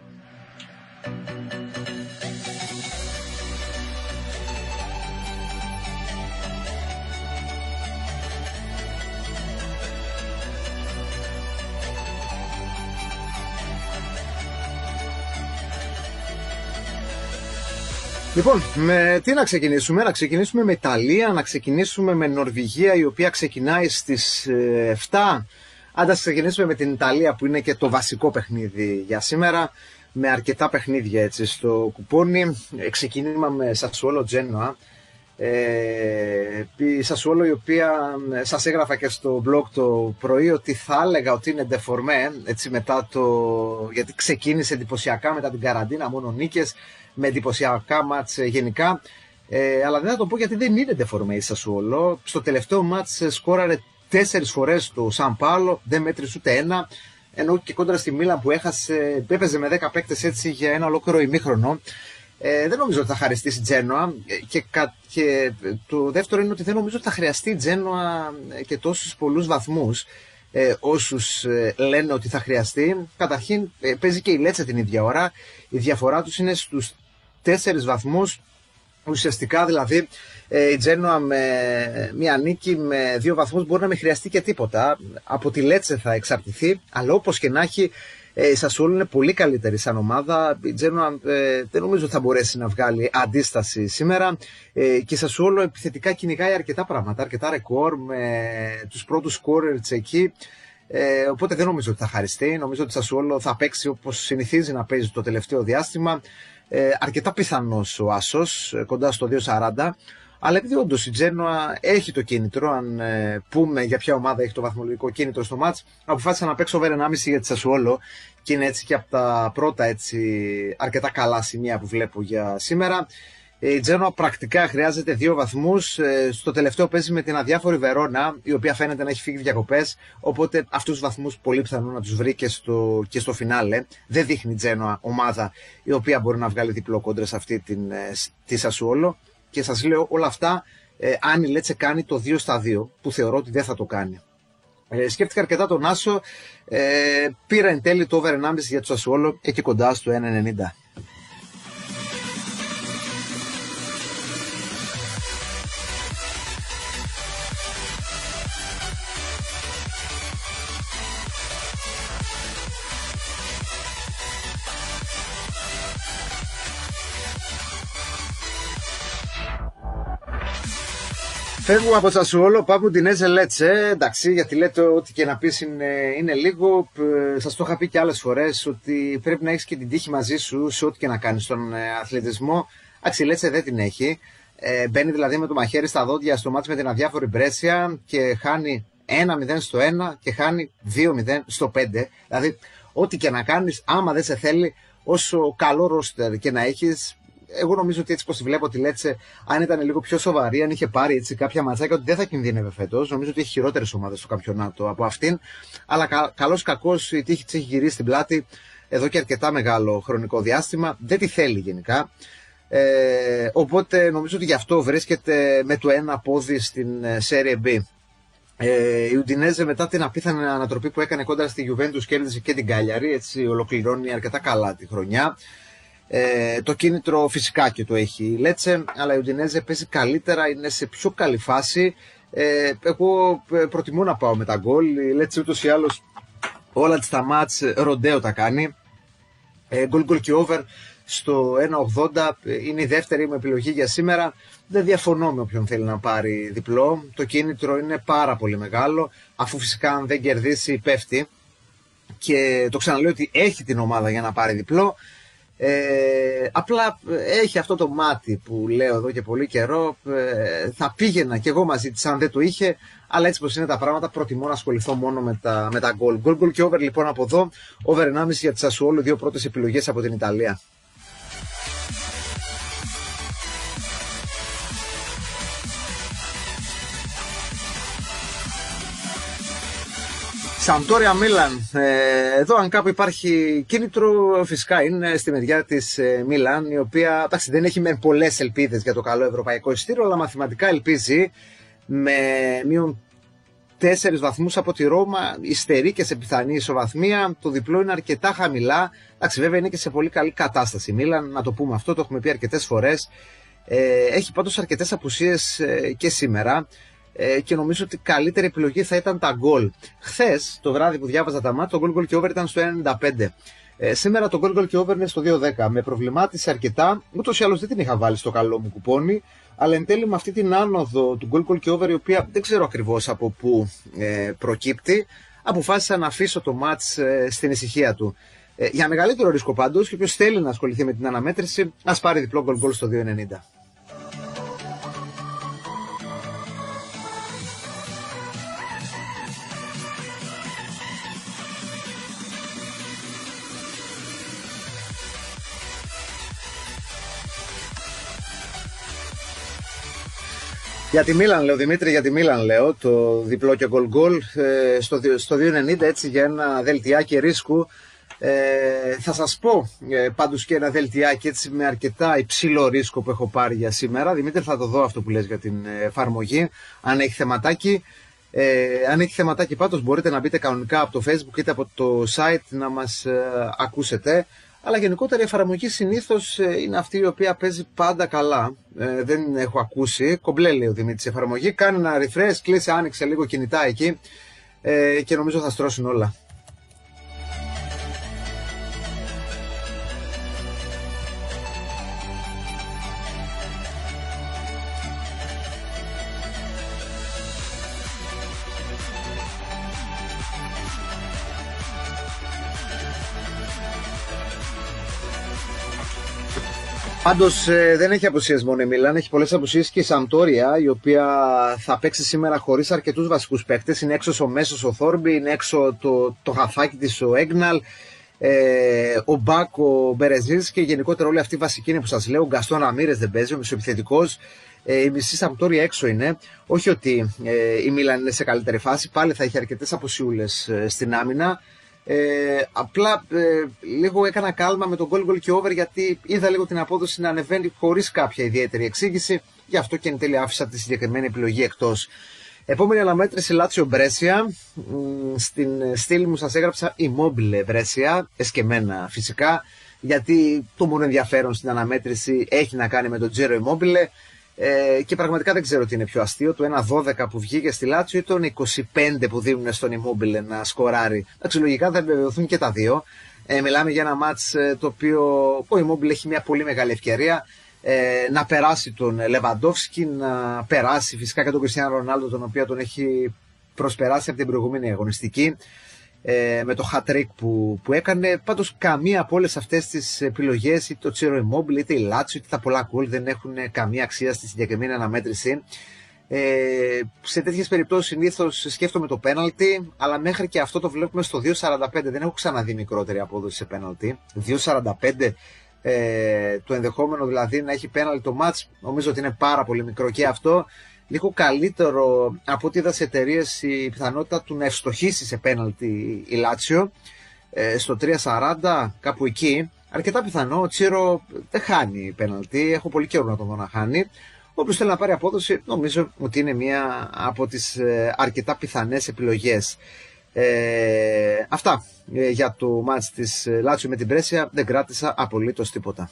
Λοιπόν, με τι να ξεκινήσουμε, να ξεκινήσουμε με Ιταλία, να ξεκινήσουμε με Νορβηγία, η οποία ξεκινάει στις εφτά. Αν ξεκινήσουμε με την Ιταλία που είναι και το βασικό παιχνίδι για σήμερα, με αρκετά παιχνίδια έτσι στο κουπόνι. Ξεκινήμα με Σασουόλο Τζένοα. Ε, η Σασουόλο η οποία σας έγραφα και στο blog το πρωί ότι θα έλεγα ότι είναι ντεφορμέ, έτσι μετά το, γιατί ξεκίνησε εντυπωσιακά μετά την καραντίνα, μόνο νίκες, με εντυπωσιακά μάτς γενικά, ε, αλλά δεν θα το πω γιατί δεν είναι ντεφορμέ η Σασουόλο. Στο τελευταίο μάτς σκόραρε τέσσερις φορές το Σαν Πάολο, δεν μέτρησε ούτε ένα, ενώ και κόντρα στη Μίλαν που έχασε, έπαιζε με δέκα παίκτες έτσι για ένα ολόκληρο ημίχρονο. Ε, δεν νομίζω ότι θα χαριστήσει η Τζένοα και, και το δεύτερο είναι ότι δεν νομίζω ότι θα χρειαστεί η Τζένοα και τόσους πολλούς βαθμούς, ε, όσους ε, λένε ότι θα χρειαστεί. Καταρχήν ε, παίζει και η Λέτσε την ίδια ώρα. Η διαφορά τους είναι στους τέσσερις βαθμούς. Ουσιαστικά δηλαδή η Τζένοα με μια νίκη με δύο βαθμούς μπορεί να μην χρειαστεί και τίποτα. Από τη Λέτσε θα εξαρτηθεί, αλλά όπως και να έχει, η Σασουόλο είναι πολύ καλύτερη σαν ομάδα. Η Τζένοα ε, δεν νομίζω ότι θα μπορέσει να βγάλει αντίσταση σήμερα. Ε, και η Σασουόλο επιθετικά κυνηγάει αρκετά πράγματα, αρκετά ρεκόρ με τους πρώτους σκόρερς εκεί. Ε, οπότε δεν νομίζω ότι θα χαριστεί. Νομίζω ότι η Σασουόλο θα παίξει όπως συνηθίζει να παίζει το τελευταίο διάστημα. Ε, αρκετά πιθανός ο άσος, κοντά στο δύο σαράντα. Αλλά επειδή όντως η Τζένοα έχει το κίνητρο, αν ε, πούμε για ποια ομάδα έχει το βαθμολογικό κίνητρο στο μάτς, αποφάσισα να παίξω over ενάμιση για τη Σασουόλο και είναι έτσι και από τα πρώτα έτσι, αρκετά καλά σημεία που βλέπω για σήμερα. Η Τζένοα πρακτικά χρειάζεται δύο βαθμούς. Ε, στο τελευταίο παίζει με την αδιάφορη Βερόνα, η οποία φαίνεται να έχει φύγει διακοπές. Οπότε αυτούς τους βαθμούς πολύ πιθανό να τους βρει και στο, και στο φινάλε. Δεν δείχνει η Τζένοα ομάδα η οποία μπορεί να βγάλει διπλό κόντρα σε αυτή την, ε, τη Σασουόλο. Και σας λέω όλα αυτά ε, αν η Λέτσε κάνει το δύο στα δύο, που θεωρώ ότι δεν θα το κάνει. Ε, σκέφτηκα αρκετά τον άσο, ε, πήρα εν τέλει το over ενάμιση για το Σασουόλο εκεί κοντά στο ένα ενενήντα. Φεύγουμε από Σασουόλο, πάμε την Έζε Λέτσε. Εντάξει, γιατί λέτε ότι και να πεις είναι, είναι λίγο. Σας το είχα πει και άλλες φορές ότι πρέπει να έχεις και την τύχη μαζί σου σε ό,τι και να κάνεις στον αθλητισμό. Εντάξει, η Λέτσε δεν την έχει. Ε, μπαίνει δηλαδή με το μαχαίρι στα δόντια στο μάτς με την αδιάφορη Μπρέσια και χάνει ένα μηδέν στο ένα και χάνει δύο μηδέν στο πέντε. Δηλαδή, ό,τι και να κάνεις, άμα δεν σε θέλει, όσο καλό ρόστερ και να έχεις. Εγώ νομίζω ότι έτσι πως τη βλέπω τη Λέτσε, αν ήταν λίγο πιο σοβαρή, αν είχε πάρει έτσι κάποια ματσάκια, ότι δεν θα κινδύνευε φέτος. Νομίζω ότι έχει χειρότερες ομάδες στο καμπιονάτο από αυτήν. Αλλά κα, καλώς κακώς η τύχη της έχει γυρίσει στην πλάτη εδώ και αρκετά μεγάλο χρονικό διάστημα. Δεν τη θέλει γενικά. Ε, οπότε νομίζω ότι γι' αυτό βρίσκεται με το ένα πόδι στην Serie B. Ε, η Ουντινέζε μετά την απίθανη ανατροπή που έκανε κόντρα στη Juventus κέρδισε και την Κάλιαρη. Έτσι ολοκληρώνει αρκετά καλά τη χρονιά. Ε, το κίνητρο φυσικά και το έχει η Λέτσε, αλλά η Ουντινέζε παίζει καλύτερα, είναι σε πιο καλή φάση. Ε, εγώ προτιμώ να πάω με τα γκολ. Η Λέτσε ούτως ή άλλως όλα της τα μάτς ροντέο τα κάνει. Ε, γκολ γκολ και over στο ένα ογδόντα είναι η δεύτερη μου επιλογή για σήμερα. Δεν διαφωνώ με όποιον θέλει να πάρει διπλό. Το κίνητρο είναι πάρα πολύ μεγάλο, αφού φυσικά αν δεν κερδίσει πέφτει. Και το ξαναλέω ότι έχει την ομάδα για να πάρει διπλό. Ε, απλά έχει αυτό το μάτι που λέω εδώ και πολύ καιρό. Ε, θα πήγαινα κι εγώ μαζί της αν δεν το είχε, αλλά έτσι πως είναι τα πράγματα προτιμώ να ασχοληθώ μόνο με τα, με τα γκολ. Γκολ γκολ και over λοιπόν από εδώ. Over ενάμιση για τη Σασουόλο, δύο πρώτες επιλογές από την Ιταλία. Σαμπτόρια Μίλαν. Ε, εδώ αν κάπου υπάρχει κίνητρο φυσικά είναι στη μεριά της ε, Μίλαν, η οποία εντάξει, δεν έχει με πολλές ελπίδες για το καλό ευρωπαϊκό εισιτήριο, αλλά μαθηματικά ελπίζει με μείον τέσσερις βαθμούς από τη Ρώμα, υστερεί και σε πιθανή ισοβαθμία. Το διπλό είναι αρκετά χαμηλά. Εντάξει, βέβαια είναι και σε πολύ καλή κατάσταση η Μίλαν, να το πούμε αυτό, το έχουμε πει αρκετές φορές. Ε, έχει πάντως αρκετές απουσίες ε, και σήμερα. Και νομίζω ότι καλύτερη επιλογή θα ήταν τα γκολ. Χθες το βράδυ που διάβαζα τα μάτια, το γκολ γκολ και over ήταν στο ένα ενενήντα πέντε. Ε, σήμερα το γκολ γκολ και over είναι στο δύο δέκα. Με προβλημάτισε αρκετά. Ούτως ή άλλως δεν την είχα βάλει στο καλό μου κουπόνι. Αλλά εν τέλει με αυτή την άνοδο του γκολ γκολ και over, η οποία δεν ξέρω ακριβώς από πού ε, προκύπτει, αποφάσισα να αφήσω το μάτς ε, στην ησυχία του. Ε, για μεγαλύτερο ρίσκο πάντως, και όποιος θέλει να ασχοληθεί με την αναμέτρηση, ας πάρει διπλό γκολ γκολ στο δύο ενενήντα. Για τη Μίλαν λέω, Δημήτρη, για τη Μίλαν λέω, το διπλό και γκολ γκολ ε, στο, στο δύο ενενήντα, έτσι για ένα δελτιάκι ρίσκου. Ε, θα σας πω ε, πάντως και ένα δελτιάκι έτσι με αρκετά υψηλό ρίσκο που έχω πάρει για σήμερα. Δημήτρη, θα το δω αυτό που λες για την εφαρμογή, αν έχει θεματάκι. Ε, αν έχει θεματάκι πάντως μπορείτε να μπείτε κανονικά από το Facebook είτε από το site να μας ε, ακούσετε. Αλλά γενικότερα η εφαρμογή συνήθως ε, είναι αυτή η οποία παίζει πάντα καλά. Ε, δεν έχω ακούσει. Κομπλέ λέει ο Δημήτρης εφαρμογή. Κάνει ένα refresh, κλείσε, άνοιξε λίγο κινητά εκεί ε, και νομίζω θα στρώσουν όλα. Πάντως ε, δεν έχει απουσίες μόνο η Μίλαν, έχει πολλές απουσίες και η Σαμπτόρια, η οποία θα παίξει σήμερα χωρίς αρκετούς βασικούς παίκτες. Είναι έξω ο Μέσος ο Θόρμπι, είναι έξω το, το χαφάκι της ο Έγναλ, ε, ο Μπακ, ο Μπερεζής και γενικότερα όλοι αυτοί οι βασικοί είναι που σας λέω. Ο Γκαστόν Ραμίρες δεν παίζει, ο μεσοεπιθετικός. Ε, η μισή Σαμπτόρια έξω είναι. Όχι ότι ε, η Μίλαν είναι σε καλύτερη φάση, πάλι θα έχει αρκετές απουσιούλες ε, στην άμυνα. Ε, απλά ε, λίγο έκανα κάλμα με τον goal goal και over γιατί είδα λίγο την απόδοση να ανεβαίνει χωρίς κάποια ιδιαίτερη εξήγηση, γι' αυτό και εν τέλει άφησα τη συγκεκριμένη επιλογή εκτός. Επόμενη αναμέτρηση Λάτσιο Μπρέσια. Στην στήλη μου σας έγραψα Immobile Μπρέσια, εσκεμμένα φυσικά, γιατί το μόνο ενδιαφέρον στην αναμέτρηση έχει να κάνει με τον Τζέρο Immobile. Ε, και πραγματικά δεν ξέρω τι είναι πιο αστείο, το ένα δώδεκα που βγήκε στη Λάτσιο ή το είκοσι πέντε που δίνουν στον Immobile να σκοράρει. Εντάξει, λογικά θα επιβεβαιωθούν και τα δύο. Ε, μιλάμε για ένα μάτς ε, το οποίο ο Immobile έχει μια πολύ μεγάλη ευκαιρία ε, να περάσει τον Λεβαντόφσκι, να περάσει φυσικά και τον Κριστιάνο Ρονάλντο, τον οποίο τον έχει προσπεράσει από την προηγούμενη αγωνιστική ε, με το hat-trick που, που έκανε. Πάντως καμία από όλες αυτές τις επιλογές, είτε το Τσίρο Immobile είτε η Λάτσιο είτε τα πολλά γκολ, δεν έχουν καμία αξία στη συγκεκριμένη αναμέτρηση. Ε, σε τέτοιες περιπτώσεις συνήθως σκέφτομαι το πέναλτι, αλλά μέχρι και αυτό το βλέπουμε στο δύο σαράντα πέντε. Δεν έχω ξαναδεί μικρότερη απόδοση σε πέναλτι. δύο σαράντα πέντε ε, το ενδεχόμενο δηλαδή να έχει πέναλτι το μάτς, νομίζω ότι είναι πάρα πολύ μικρό και αυτό. Λίγο καλύτερο από ό,τι είδα σε εταιρείες η πιθανότητα του να ευστοχήσει σε πέναλτι η Λάτσιο ε, στο τρία σαράντα, κάπου εκεί. Αρκετά πιθανό, ο Τσίρο δεν χάνει πέναλτι, έχω πολύ καιρό να τον δω να χάνει. Όποιος θέλει να πάρει απόδοση, νομίζω ότι είναι μία από τις ε, αρκετά πιθανές επιλογές. Ε, αυτά ε, για το μάτς της Λάτσιο με την Μπρέσια, δεν κράτησα απολύτως τίποτα.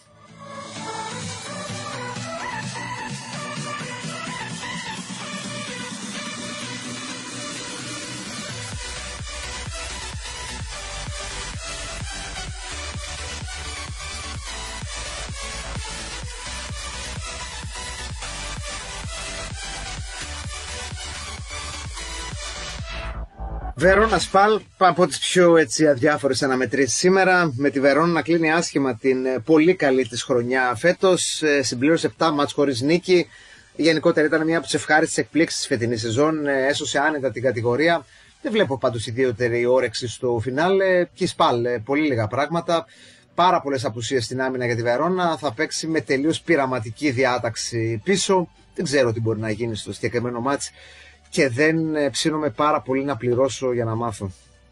Βερόνα Σπάλ, από τις πιο έτσι αδιάφορες αναμετρήσεις σήμερα, με τη Βερόνα να κλείνει άσχημα την πολύ καλή της χρονιά φέτος, συμπλήρωσε επτά μάτς χωρίς νίκη, γενικότερα ήταν μια από τις ευχάριστες εκπλήξεις της φετινής σεζόν, έσωσε άνετα την κατηγορία, δεν βλέπω πάντως ιδιαίτερη όρεξη στο φινάλε, και η Σπάλ πολύ λίγα πράγματα, πάρα πολλές απουσίες στην άμυνα για τη Βερόνα, θα παίξει με τελείως πειραματική διάταξη πίσω, δεν ξέρω τι μπορεί να γίνει στο συγκεκριμένο μάτς. Και δεν ψήνομαι πάρα πολύ να πληρώσω για να μάθω.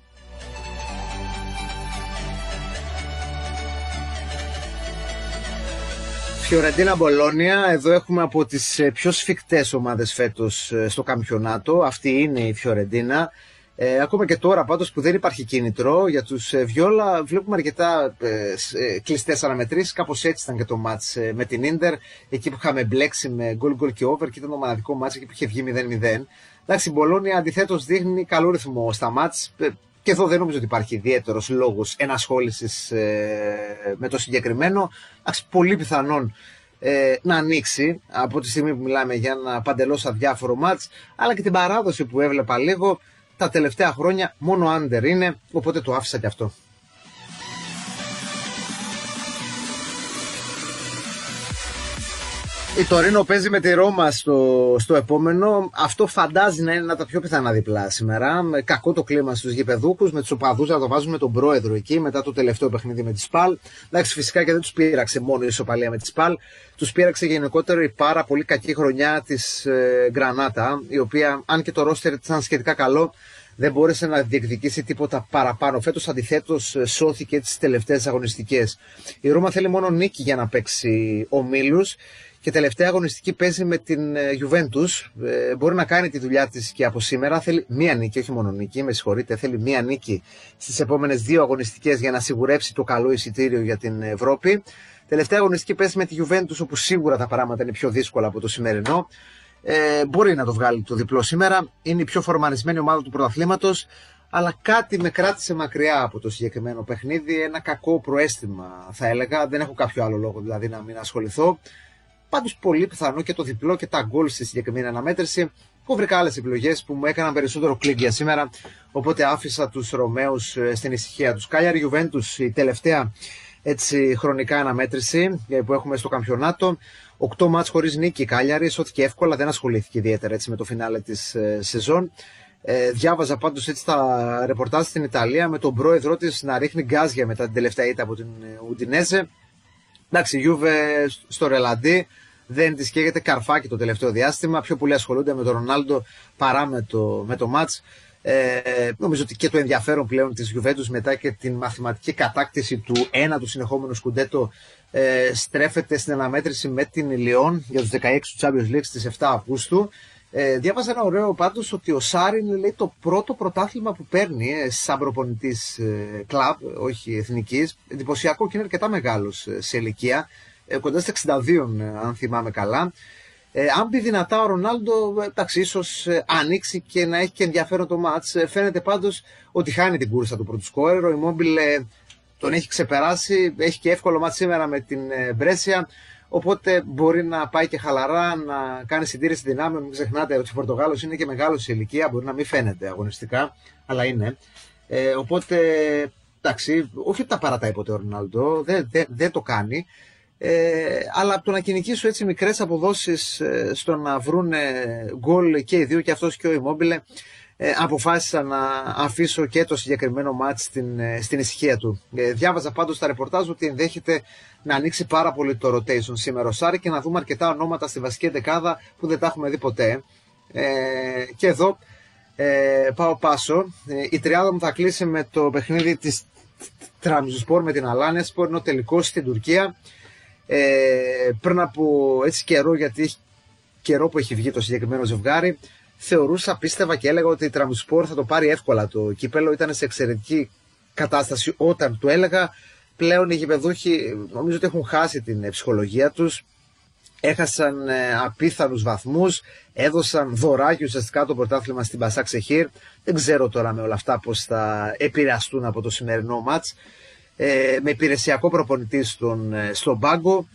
Φιωρεντίνα Μπολόνια, εδώ έχουμε από τις πιο σφιχτές ομάδες φέτος στο καμπιονάτο. Αυτή είναι η Φιωρεντίνα. Ε, ακόμα και τώρα πάντως που δεν υπάρχει κίνητρο για τους ε, Βιόλα, βλέπουμε αρκετά ε, ε, κλειστές αναμετρήσεις. Κάπως έτσι ήταν και το μάτς ε, με την Ίντερ, εκεί που είχαμε μπλέξει με γκολ γκολ και over και ήταν το μοναδικό μάτς εκεί που είχε βγει μηδέν μηδέν. Εντάξει, η Μπολόνια αντιθέτως δείχνει καλό ρυθμό στα μάτς ε, και εδώ δεν νομίζω ότι υπάρχει ιδιαίτερος λόγος ενασχόλησης ε, με το συγκεκριμένο. Εντάξει, πολύ πιθανόν ε, να ανοίξει από τη στιγμή που μιλάμε για ένα παντελώς αδιάφορο μάτς, αλλά και την παράδοση που έβλεπα λίγο. Τα τελευταία χρόνια μόνο under είναι, οπότε το άφησα και αυτό. Η Τωρίνο παίζει με τη Ρώμα στο, στο επόμενο. Αυτό φαντάζει να είναι ένα από τα πιο πιθανά διπλά σήμερα. Με κακό το κλίμα στους γηπεδούχους, με τους οπαδούς να το βάζουν με τον πρόεδρο εκεί μετά το τελευταίο παιχνίδι με τη Σπάλ. Εντάξει, φυσικά και δεν τους πείραξε μόνο η ισοπαλία με τη Σπάλ. Τους πείραξε γενικότερα η πάρα πολύ κακή χρονιά της ε, Γκρανάτα, η οποία, αν και το ρόστερ ήταν σχετικά καλό, δεν μπόρεσε να διεκδικήσει τίποτα παραπάνω. Φέτος αντιθέτως σώθηκε τις τελευταίες αγωνιστικές. Η Ρώμα θέλει μόνο νίκη για να παίξει ομίλους και τελευταία αγωνιστική παίζει με την Juventus. Ε, μπορεί να κάνει τη δουλειά της και από σήμερα. Θέλει μία νίκη, όχι μόνο νίκη, με συγχωρείτε. Θέλει μία νίκη στις επόμενες δύο αγωνιστικές για να σιγουρέψει το καλό εισιτήριο για την Ευρώπη. Τελευταία αγωνιστική παίζει με τη Juventus, όπου σίγουρα τα πράγματα είναι πιο δύσκολα από το σημερινό. Ε, μπορεί να το βγάλει το διπλό σήμερα. Είναι η πιο φορμαρισμένη ομάδα του πρωταθλήματος. Αλλά κάτι με κράτησε μακριά από το συγκεκριμένο παιχνίδι. Ένα κακό προαίσθημα, θα έλεγα. Δεν έχω κάποιο άλλο λόγο δηλαδή να μην ασχοληθώ. Πάντως πολύ πιθανό και το διπλό και τα γκολ στη συγκεκριμένη αναμέτρηση. Έχω βρήκα άλλες επιλογές που μου έκαναν περισσότερο κλικ για σήμερα. Οπότε άφησα τους Ρωμαίους στην ησυχία τους. Cagliari Juventus, η τελευταία έτσι, χρονικά αναμέτρηση που έχουμε στο καμπιονάτο. Οκτώ μάτς χωρίς νίκη η Cagliari, σώθηκε εύκολα, δεν ασχολήθηκε ιδιαίτερα έτσι, με το φινάλε της ε, σεζόν. Ε, διάβαζα πάντως έτσι τα ρεπορτάζ στην Ιταλία με τον πρόεδρό της να ρίχνει γκάζια μετά την τελευταία ήττα από την Ουντινέζε. Εντάξει, η Γιούβε στο Ρελαντί δεν της καίγεται καρφάκι το τελευταίο διάστημα. Πιο πολλοί ασχολούνται με τον Ρονάλντο παρά με το, με το μάτς. Ε, νομίζω ότι και το ενδιαφέρον πλέον της Juventus μετά και την μαθηματική κατάκτηση του ένατου συνεχόμενου σκουντέτο ε, στρέφεται στην αναμέτρηση με την Λιόν για τους δεκαέξι του Champions League στις επτά Αυγούστου. Ε, διάβαζα ένα ωραίο πάντως ότι ο Σάρι είναι λέει, το πρώτο πρωτάθλημα που παίρνει ε, σαν προπονητής ε, κλαμπ, όχι εθνικής. Εντυπωσιακό και είναι αρκετά μεγάλος ε, σε ηλικία, ε, κοντά στα εξήντα δύο ε, αν θυμάμαι καλά. Ε, αν μπει δυνατά ο Ρονάλντο, εντάξει, ίσως ε, ανοίξει και να έχει και ενδιαφέρον το μάτς. Ε, φαίνεται πάντως ότι χάνει την κούρσα του πρώτου σκόρερ. Ο Immobile τον έχει ξεπεράσει, έχει και εύκολο μάτς σήμερα με την ε, Μπρέσια. Οπότε μπορεί να πάει και χαλαρά, να κάνει συντήρηση δυνάμεων. Μην ξεχνάτε ότι ο Πορτογάλος είναι και μεγάλος σε ηλικία, μπορεί να μην φαίνεται αγωνιστικά, αλλά είναι. Ε, οπότε, εντάξει, όχι ότι τα παρατάει ποτέ ο Ρονάλντο, δεν, δεν, δεν το κάνει. Ε, αλλά από το να κυνηγήσουν έτσι μικρές αποδόσεις ε, στο να βρουν γκολ και οι δύο, και αυτός και ο Immobile, ε, αποφάσισα να αφήσω και το συγκεκριμένο μάτς στην, ε, στην ησυχία του. Ε, διάβαζα πάντως στα ρεπορτάζ ότι ενδέχεται να ανοίξει πάρα πολύ το rotation σήμερα ο Σάρι και να δούμε αρκετά ονόματα στη βασική δεκάδα που δεν τα έχουμε δει ποτέ. Ε, και εδώ ε, πάω πάσο. Ε, η τριάδα μου θα κλείσει με το παιχνίδι της Τραμζονσπορ με την Αλάνιασπορ, είναι ο τελικός στην Τουρκία. Ε, πριν από έτσι καιρό, γιατί έχει καιρό που έχει βγει το συγκεκριμένο ζευγάρι, θεωρούσα, πίστευα και έλεγα ότι η Τραμζονσπορ θα το πάρει εύκολα το κύπελο. Ήταν σε εξαιρετική κατάσταση όταν το έλεγα. Πλέον οι γηπεδούχοι νομίζω ότι έχουν χάσει την ψυχολογία τους. Έχασαν ε, απίθανους βαθμούς, έδωσαν δωράκι ουσιαστικά το πρωτάθλημα στην Μπασάκ Σεχίρ. Δεν ξέρω τώρα με όλα αυτά πώς θα επηρεαστούν από το σημερινό μάτς. Ε, με υπηρεσιακό προπονητή στον, στον πάγκο.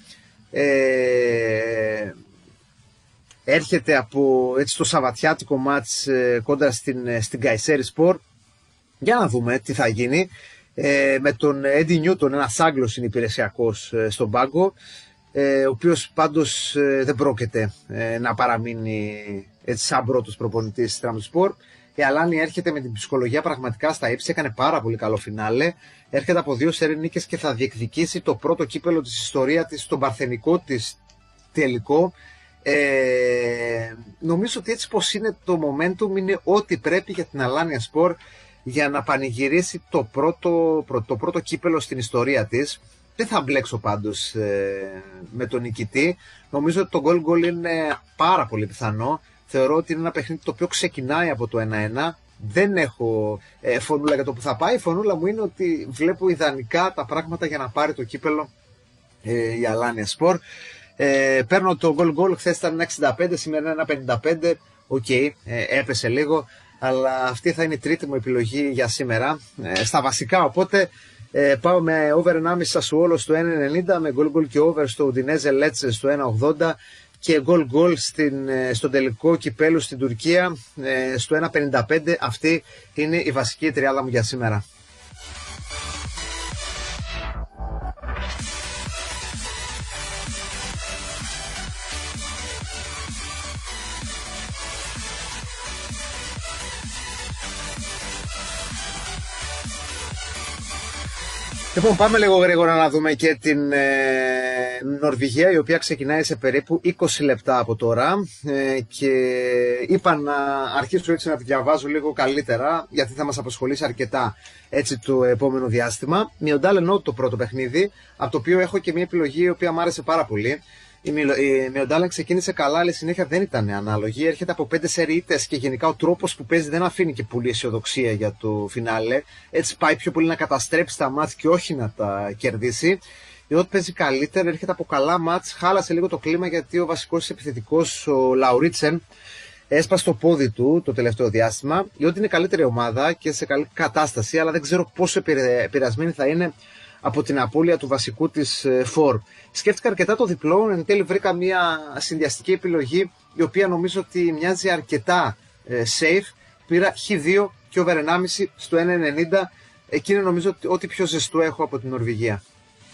Ε, έρχεται από έτσι, το σαββατιάτικο μάτς ε, κόντρα στην, στην Kayserispor. Για να δούμε τι θα γίνει. Ε, με τον Έντι Νιούτον, ένας Άγγλος είναι υπηρεσιακός ε, στον πάγκο, ε, ο οποίος πάντως ε, δεν πρόκειται ε, να παραμείνει έτσι, σαν πρώτος προπονητής της Τραμζονσπορ. Η Αλάνη έρχεται με την ψυχολογία πραγματικά στα ύψη, έκανε πάρα πολύ καλό φινάλε. Έρχεται από δύο σερί νίκες και θα διεκδικήσει το πρώτο κύπελο της ιστορίας της, στον παρθενικό της τελικό. Ε, νομίζω ότι έτσι πως είναι το momentum είναι ό,τι πρέπει για την Αλάνιασπορ για να πανηγυρίσει το πρώτο, το πρώτο κύπελο στην ιστορία της. Δεν θα μπλέξω πάντως ε, με τον νικητή. Νομίζω ότι το goal goal είναι πάρα πολύ πιθανό. Θεωρώ ότι είναι ένα παιχνίδι το οποίο ξεκινάει από το ένα ένα. Δεν έχω ε, φωνούλα για το που θα πάει. Η φωνούλα μου είναι ότι βλέπω ιδανικά τα πράγματα για να πάρει το κύπελο ε, η Αλάνιασπορ. Ε, παίρνω το goal goal, χθες ήταν ένα εξήντα πέντε, σήμερα είναι ένα πενήντα πέντε. Οκ, okay, ε, έπεσε λίγο. Αλλά αυτή θα είναι η τρίτη μου επιλογή για σήμερα ε, στα βασικά. Οπότε ε, πάω με over ενάμιση Σασουόλο στο ένα ενενήντα, με goal goal και over στο Ουντινέζε Λέτσε στο ένα ογδόντα και goal goal στην, στον τελικό κυπέλου στην Τουρκία ε, στο ένα πενήντα πέντε. Αυτή είναι η βασική τριάδα μου για σήμερα. Λοιπόν, πάμε λίγο γρήγορα να δούμε και την ε, Νορβηγία, η οποία ξεκινάει σε περίπου είκοσι λεπτά από τώρα ε, και είπα να αρχίσω έτσι να τη διαβάζω λίγο καλύτερα, γιατί θα μας απασχολήσει αρκετά έτσι το επόμενο διάστημα. Μιοντάλε Νότ το πρώτο παιχνίδι, από το οποίο έχω και μια επιλογή η οποία μου άρεσε πάρα πολύ. Η Μιοντάλε ξεκίνησε καλά, αλλά η συνέχεια δεν ήταν ανάλογη. Έρχεται από πέντε σερίτες και γενικά ο τρόπος που παίζει δεν αφήνει και πολύ αισιοδοξία για το φινάλε. Έτσι πάει πιο πολύ να καταστρέψει τα μάτς και όχι να τα κερδίσει. Η Νότ παίζει καλύτερα, έρχεται από καλά μάτς. Χάλασε λίγο το κλίμα γιατί ο βασικός επιθετικός, ο Λαουρίτσεν, έσπασε το πόδι του το τελευταίο διάστημα. Η Νότ είναι καλύτερη ομάδα και σε καλή κατάσταση, αλλά δεν ξέρω πόσο επηρεασμένη θα είναι από την απώλεια του βασικού της φορ. Σκέφτηκα αρκετά το διπλό, εν τέλει βρήκα μια συνδυαστική επιλογή η οποία νομίζω ότι μοιάζει αρκετά ε, safe. Πήρα χ δύο και over ενάμιση στο ένα ενενήντα. Εκεί είναι νομίζω ότι ό,τι πιο ζεστό έχω από την Νορβηγία.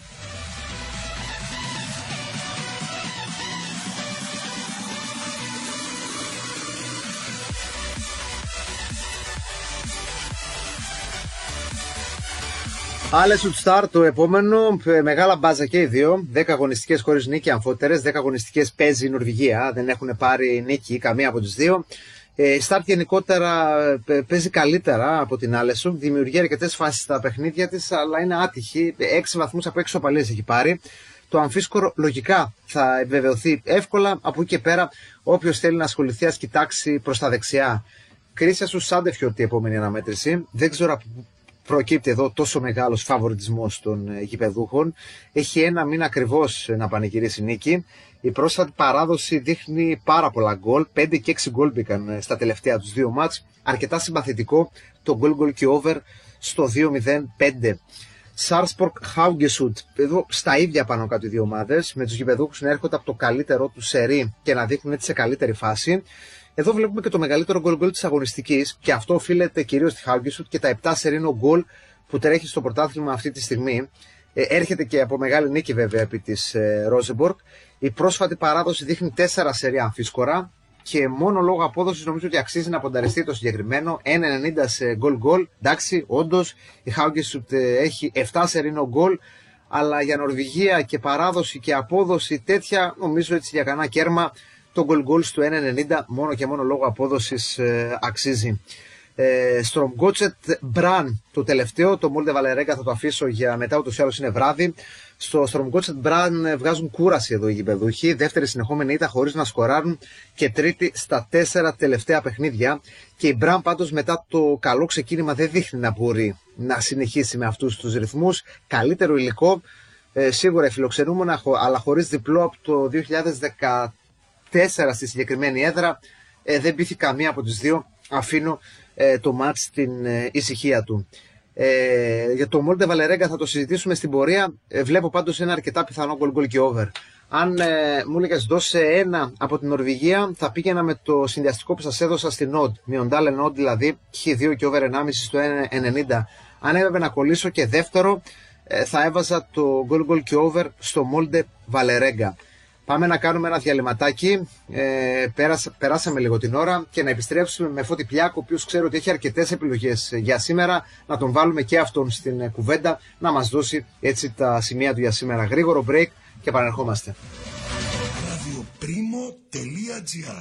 Άλεσουτ Σταρ το επόμενο, μεγάλα μπάζα και οι δύο, δέκα αγωνιστικές χωρίς νίκη αμφότερες, δέκα αγωνιστικές παίζει η Νορβηγία, δεν έχουν πάρει νίκη καμία από τις δύο. Η Σταρ γενικότερα παίζει καλύτερα από την Άλεσουτ, δημιουργεί αρκετές φάσεις στα παιχνίδια της, αλλά είναι άτυχη, έξι βαθμούς από έξι οπαλίες έχει πάρει. Το αμφίσκορο λογικά θα επιβεβαιωθεί εύκολα, από εκεί και πέρα όποιος θέλει να ασχοληθεί ας κοιτάξει προς τα δεξιά. Κρίσια σου Σάντεφιορτ η επόμενη αναμέτρηση, δεν ξέρω από προκύπτει εδώ τόσο μεγάλος φαβοριτισμός των γηπεδούχων. Έχει ένα μήνα ακριβώς να πανηγυρίσει νίκη. Η πρόσφατη παράδοση δείχνει πάρα πολλά γκολ. πέντε και έξι γκολ μπήκαν στα τελευταία τους δύο μάτς. Αρκετά συμπαθητικό το γκολ γκολ και over στο δύο μηδέν πέντε. Σάρσπορκ Χάουγκεσουντ. Εδώ στα ίδια πάνω κάτω οι δύο ομάδες. Με τους γηπεδούχους να έρχονται από το καλύτερό του σερί και να δείχνουν έτσι σε καλύτερη φάση. Εδώ βλέπουμε και το μεγαλύτερο γκολ γκολ της αγωνιστικής και αυτό οφείλεται κυρίως στη Χάουγκεσουντ και τα επτά σερίνο γκολ που τρέχει στο πρωτάθλημα αυτή τη στιγμή. Ε, έρχεται και από μεγάλη νίκη βέβαια επί της ε, Ρόζεμπορκ. Η πρόσφατη παράδοση δείχνει τέσσερα σερί αμφίσκορα και μόνο λόγω απόδοσης νομίζω ότι αξίζει να πονταριστεί το συγκεκριμένο. ένα ενενήντα σε γκολ γκολ. Εντάξει, όντως η Χάουγκεσουντ ε, έχει επτά σερίνο γκολ, αλλά για Νορβηγία και παράδοση και απόδοση τέτοια νομίζω έτσι για κανένα κέρμα. Το γκολ γκολ στο ένα ενενήντα μόνο και μόνο λόγω απόδοσης ε, αξίζει. Ε, Στρομγκότσετ Μπραν το τελευταίο, το Μόλντε Βαλερέγκα θα το αφήσω για μετά, ούτως ή άλλως είναι βράδυ. Στο Στρομγκότσετ Μπραν βγάζουν κούραση εδώ οι γηπεδούχοι, δεύτερη συνεχόμενη ήττα χωρίς να σκοράρουν και τρίτη στα τέσσερα τελευταία παιχνίδια. Και η Μπραν πάντως μετά το καλό ξεκίνημα δεν δείχνει να μπορεί να συνεχίσει με αυτούς τους ρυθμούς. Καλύτερο υλικό, ε, σίγουρα φιλοξενούμενα, αλλά χωρίς διπλό από το δύο χιλιάδες δεκατέσσερα στη συγκεκριμένη έδρα. Ε, δεν πείθει καμία από τις δύο. Αφήνω ε, το μάτς στην ε, ησυχία του. Ε, για το Μόλντε Βαλερέγκα θα το συζητήσουμε στην πορεία. Ε, βλέπω πάντως ένα αρκετά πιθανό γκολ γκολ και over. Αν ε, μου έλεγες δώσε ένα από την Νορβηγία, θα πήγαινα με το συνδυαστικό που σας έδωσα στην Νότ. Μιοντάλε Νότ δηλαδή, χ δύο και over ενάμιση στο ένα ενενήντα. Αν έπρεπε να κολλήσω και δεύτερο, ε, θα έβαζα το γκολ γκολ και over στο Μόλντε Βαλερέγκα. Πάμε να κάνουμε ένα διαλυματάκι, ε, πέρασα, περάσαμε λίγο την ώρα και να επιστρέψουμε με Φώτη Πλιάκο, ο οποίος ξέρω ότι έχει αρκετές επιλογές για σήμερα, να τον βάλουμε και αυτόν στην κουβέντα, να μας δώσει έτσι τα σημεία του για σήμερα. Γρήγορο break και επανερχόμαστε. ραδιοπρίμο τελεία τζι άρ.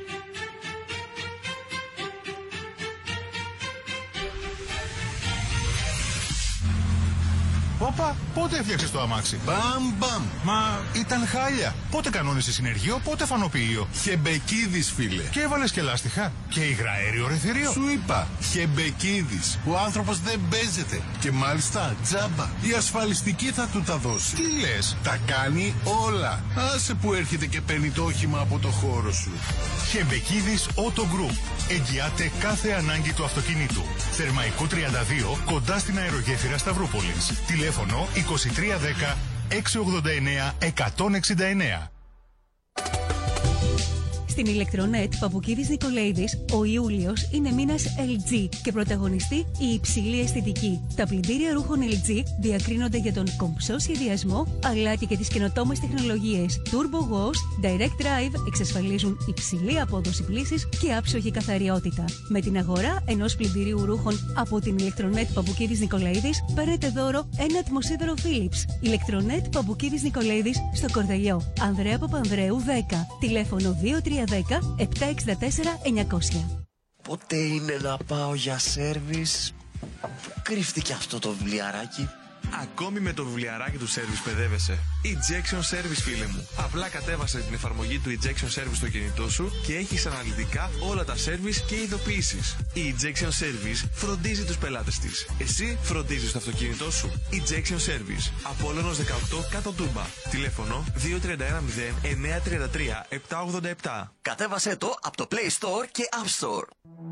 Όπα, πότε έφτιαξες το αμάξι? Μπαμ μπαμ. Μα ήταν χάλια. Πότε κανόνισε συνεργείο, πότε φανοποιείο? Χεμπεκίδης φίλε. Και έβαλες και λάστιχα. Και υγραέριο ρεθερίο. Σου είπα, Χεμπεκίδης. Ο άνθρωπος δεν παίζεται. Και μάλιστα τζάμπα. Η ασφαλιστική θα του τα δώσει. Τι λες? Τα κάνει όλα. Άσε που έρχεται και παίρνει το όχημα από το χώρο σου. Χεμπεκίδης Auto Group. Εγγυάται κάθε ανάγκη του αυτοκινήτου. Θερμαϊκού τριάντα δύο, κοντά στην αερογέφυρα Σταυρούπολης. Τηλέφωνο είκοσι τρία δέκα εξακόσια ογδόντα εννέα εκατόν εξήντα εννέα. Στην ηλεκτρονέτ Παπουκίδης Νικολαίδης, ο Ιούλιος είναι μήνας ελ τζι και πρωταγωνιστεί η υψηλή αισθητική. Τα πλυντήρια ρούχων ελ τζι διακρίνονται για τον κομψό σχεδιασμό αλλά και για τις καινοτόμες τεχνολογίες. Turbo Wash, Direct Drive εξασφαλίζουν υψηλή απόδοση πλύσης και άψογη καθαριότητα. Με την αγορά ενός πλυντηρίου ρούχων από την ηλεκτρονέτ Παπουκίδης Νικολαίδης παίρνετε δώρο ένα ατμοσίδερο Philips. Ηλεκτρονέτ Παπουκίδης Νικολαίδης στο Κορδελιό. Ανδρέα Παπανδρέου δέκα. Τηλέφωνο δύο τρία ένα μηδέν επτά έξι τέσσερα εννιακόσια. Πότε είναι να πάω για σέρβις? Κρύφτηκε αυτό το βιβλιαράκι. Ακόμη με το βιβλιαράκι του Service παιδεύεσαι. Ejection Service, φίλε μου. Απλά κατέβασε την εφαρμογή του Ejection Service στο κινητό σου και έχεις αναλυτικά όλα τα service και ειδοποιήσεις. Η Ejection Service φροντίζει τους πελάτες της. Εσύ φροντίζεις το αυτοκίνητό σου. Ejection Service. Απόλλωνος δεκαοκτώ κάτω Τούμπα. Τηλέφωνο δύο τρία ένα μηδέν εννιά τρία τρία επτά ογδόντα επτά. Κατέβασε το από το Play Store και App Store.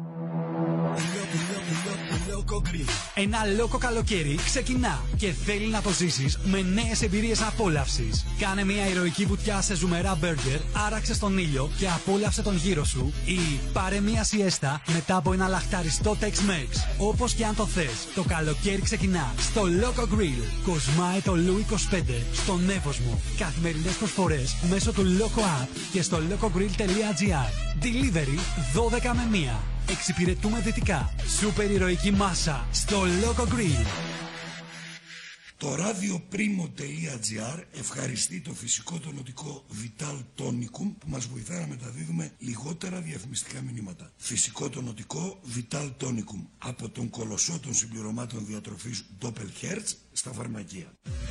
Ένα λόκο καλοκαίρι ξεκινά και θέλει να το ζήσεις με νέες εμπειρίες απόλαυσης. Κάνε μια ηρωική βουτιά σε ζουμερά μπέργκερ, άραξε στον ήλιο και απόλαυσε τον γύρο σου ή πάρε μια σιέστα μετά από ένα λαχταριστό Tex-Mex. Όπως και αν το θες, το καλοκαίρι ξεκινά στο Loco Grill. Κοσμάει το Λου είκοσι πέντε στον Εύωσμο. Καθημερινές προσφορές μέσω του Loco App και στο locogrill τελεία gr. Delivery δώδεκα με μία. Εξυπηρετούμε δυτικά. Σούπερ ηρωική μάσα στο Loco Grill. Το radioprimo τελεία gr ευχαριστεί το φυσικό τονωτικό Vital Tonicum που μας βοηθά να μεταδίδουμε λιγότερα διαφημιστικά μηνύματα. Φυσικό τονωτικό Vital Tonicum από τον κολοσσό των συμπληρωμάτων διατροφής Doppelherz στα φαρμακεία.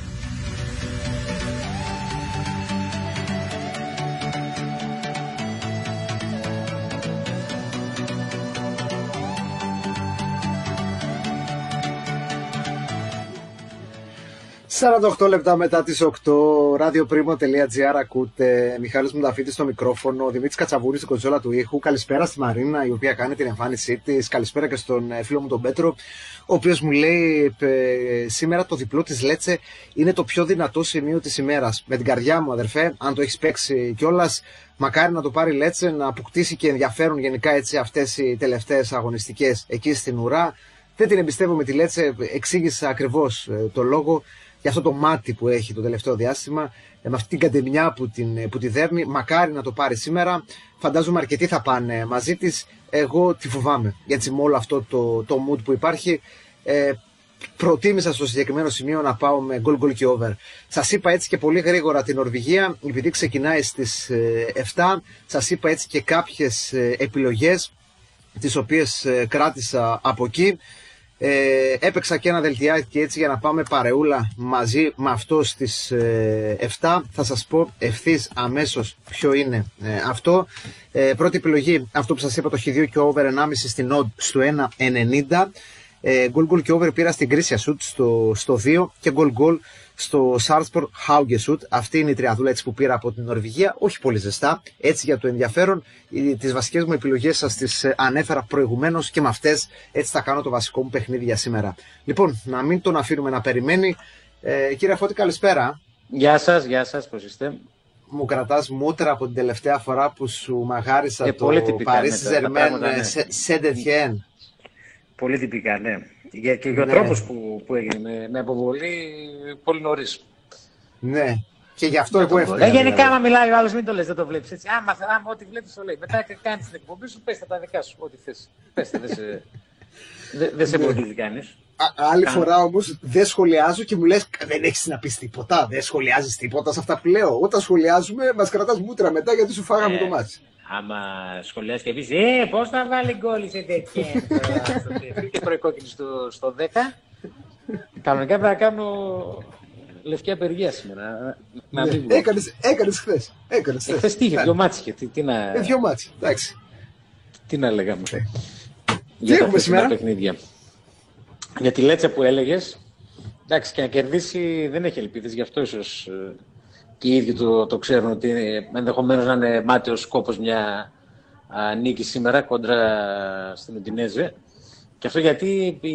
σαράντα οκτώ λεπτά μετά τις οκτώ, radioprimo τελεία gr ακούτε. Μιχάλης Μουταφίτης στο μικρόφωνο, Δημήτρης Κατσαβούρης στην κονσόλα του ήχου. Καλησπέρα στη Μαρίνα, η οποία κάνει την εμφάνισή της. Καλησπέρα και στον φίλο μου τον Πέτρο, ο οποίος μου λέει σήμερα το διπλό της Λέτσε είναι το πιο δυνατό σημείο της ημέρας. Με την καρδιά μου, αδερφέ, αν το έχεις παίξει κιόλας, μακάρι να το πάρει η Λέτσε, να αποκτήσει και ενδιαφέρον γενικά έτσι αυτές οι τελευταίες αγωνιστικές εκεί στην ουρά. Δεν την εμπιστεύομαι τη Λέτσε, εξήγησα ακριβώς το λόγο. Για αυτό το μάτι που έχει το τελευταίο διάστημα, με αυτή την καντεμιά που, την, που τη δέρνει, μακάρι να το πάρει σήμερα. Φαντάζομαι αρκετοί θα πάνε μαζί της. Εγώ τη φοβάμαι, γιατί με όλο αυτό το, το mood που υπάρχει, ε, προτίμησα στο συγκεκριμένο σημείο να πάω με goal goal και over. Σας είπα έτσι και πολύ γρήγορα την Νορβηγία, επειδή ξεκινάει στις ε, επτά. Σας είπα έτσι και κάποιες ε, επιλογές, τις οποίες ε, κράτησα από εκεί. Ε, έπαιξα και ένα δελτιάκι έτσι για να πάμε παρεούλα μαζί με αυτό στις ε, επτά. Θα σας πω ευθύς αμέσως ποιο είναι ε, αυτό. Ε, πρώτη επιλογή, αυτό που σας είπα, το χ δύο και over ενάμιση στην odd στο ένα ενενήντα. Ε, goal goal και over πήρα στην Κρίσια Σουτ στο, στο δύο και goal goal στο Sarpsborg Haugesund. Αυτή είναι η τριαδούλα έτσι που πήρα από την Νορβηγία. Όχι πολύ ζεστά, έτσι για το ενδιαφέρον. Τις βασικές μου επιλογές σας τις ανέφερα προηγουμένως και με αυτές έτσι θα κάνω το βασικό μου παιχνίδι για σήμερα. Λοιπόν, να μην τον αφήνουμε να περιμένει. Ε, κύριε Φώτη, καλησπέρα. Γεια σας, γεια σας, πώς είστε? Μου κρατάς μούτρα από την τελευταία φορά που σου μαγάρισα ε, το Paris Saint-Germain Saint-Étienne. Πολύ τυπικά, ναι. Και, και ναι. Ο τρόπος που, που έγινε με, με αποβολή πολύ νωρίς. Ναι. Και γι' αυτό εγώ έφτασα. Ε, γενικά, άμα μιλάει ο άλλος, μην το λες, δεν το βλέπεις έτσι. Άμα, άμα ό,τι βλέπεις το λέει. Μετά κάνεις την εκπομπή σου, πες τα δικά σου, ό,τι θες. Πες τα, δεν σε, δε, δε σε εμποδίζει κανείς. Άλλη Κάνε. φορά όμως δεν σχολιάζω και μου λες δεν έχεις να πεις τίποτα, δεν σχολιάζεις τίποτα σε αυτά που λέω. Όταν σχολιάζουμε μας κρατάς μούτρα μετά γιατί σου φάγαμε ε, το μάτσι. Άμα σχολιάζεις και πεις, ε, πώς θα βάλει γκόλ σε τέτοια. Και προεκόκκινη στο, στο δέκα. Κανονικά θα κάνω λευκή απεργία σήμερα. Να ναι. Έκανες, έκανες χθες. Έκανες χθες. Χθες τι είχε, δυο μάτς είχε. Τι, τι να... ε, δυο μάτς, εντάξει. Τι να λέγαμε. Ε. Για τι έχουμε σήμερα. Παιχνίδια. Για τη Λέτσα που έλεγες, εντάξει, και να κερδίσει δεν έχει ελπίδες, γι' αυτό ίσως και οι ίδιοι το, το ξέρουν ότι ενδεχομένως να είναι μάταιος σκόπος μια α, νίκη σήμερα κόντρα στην Ουντινέζε. Και αυτό γιατί η,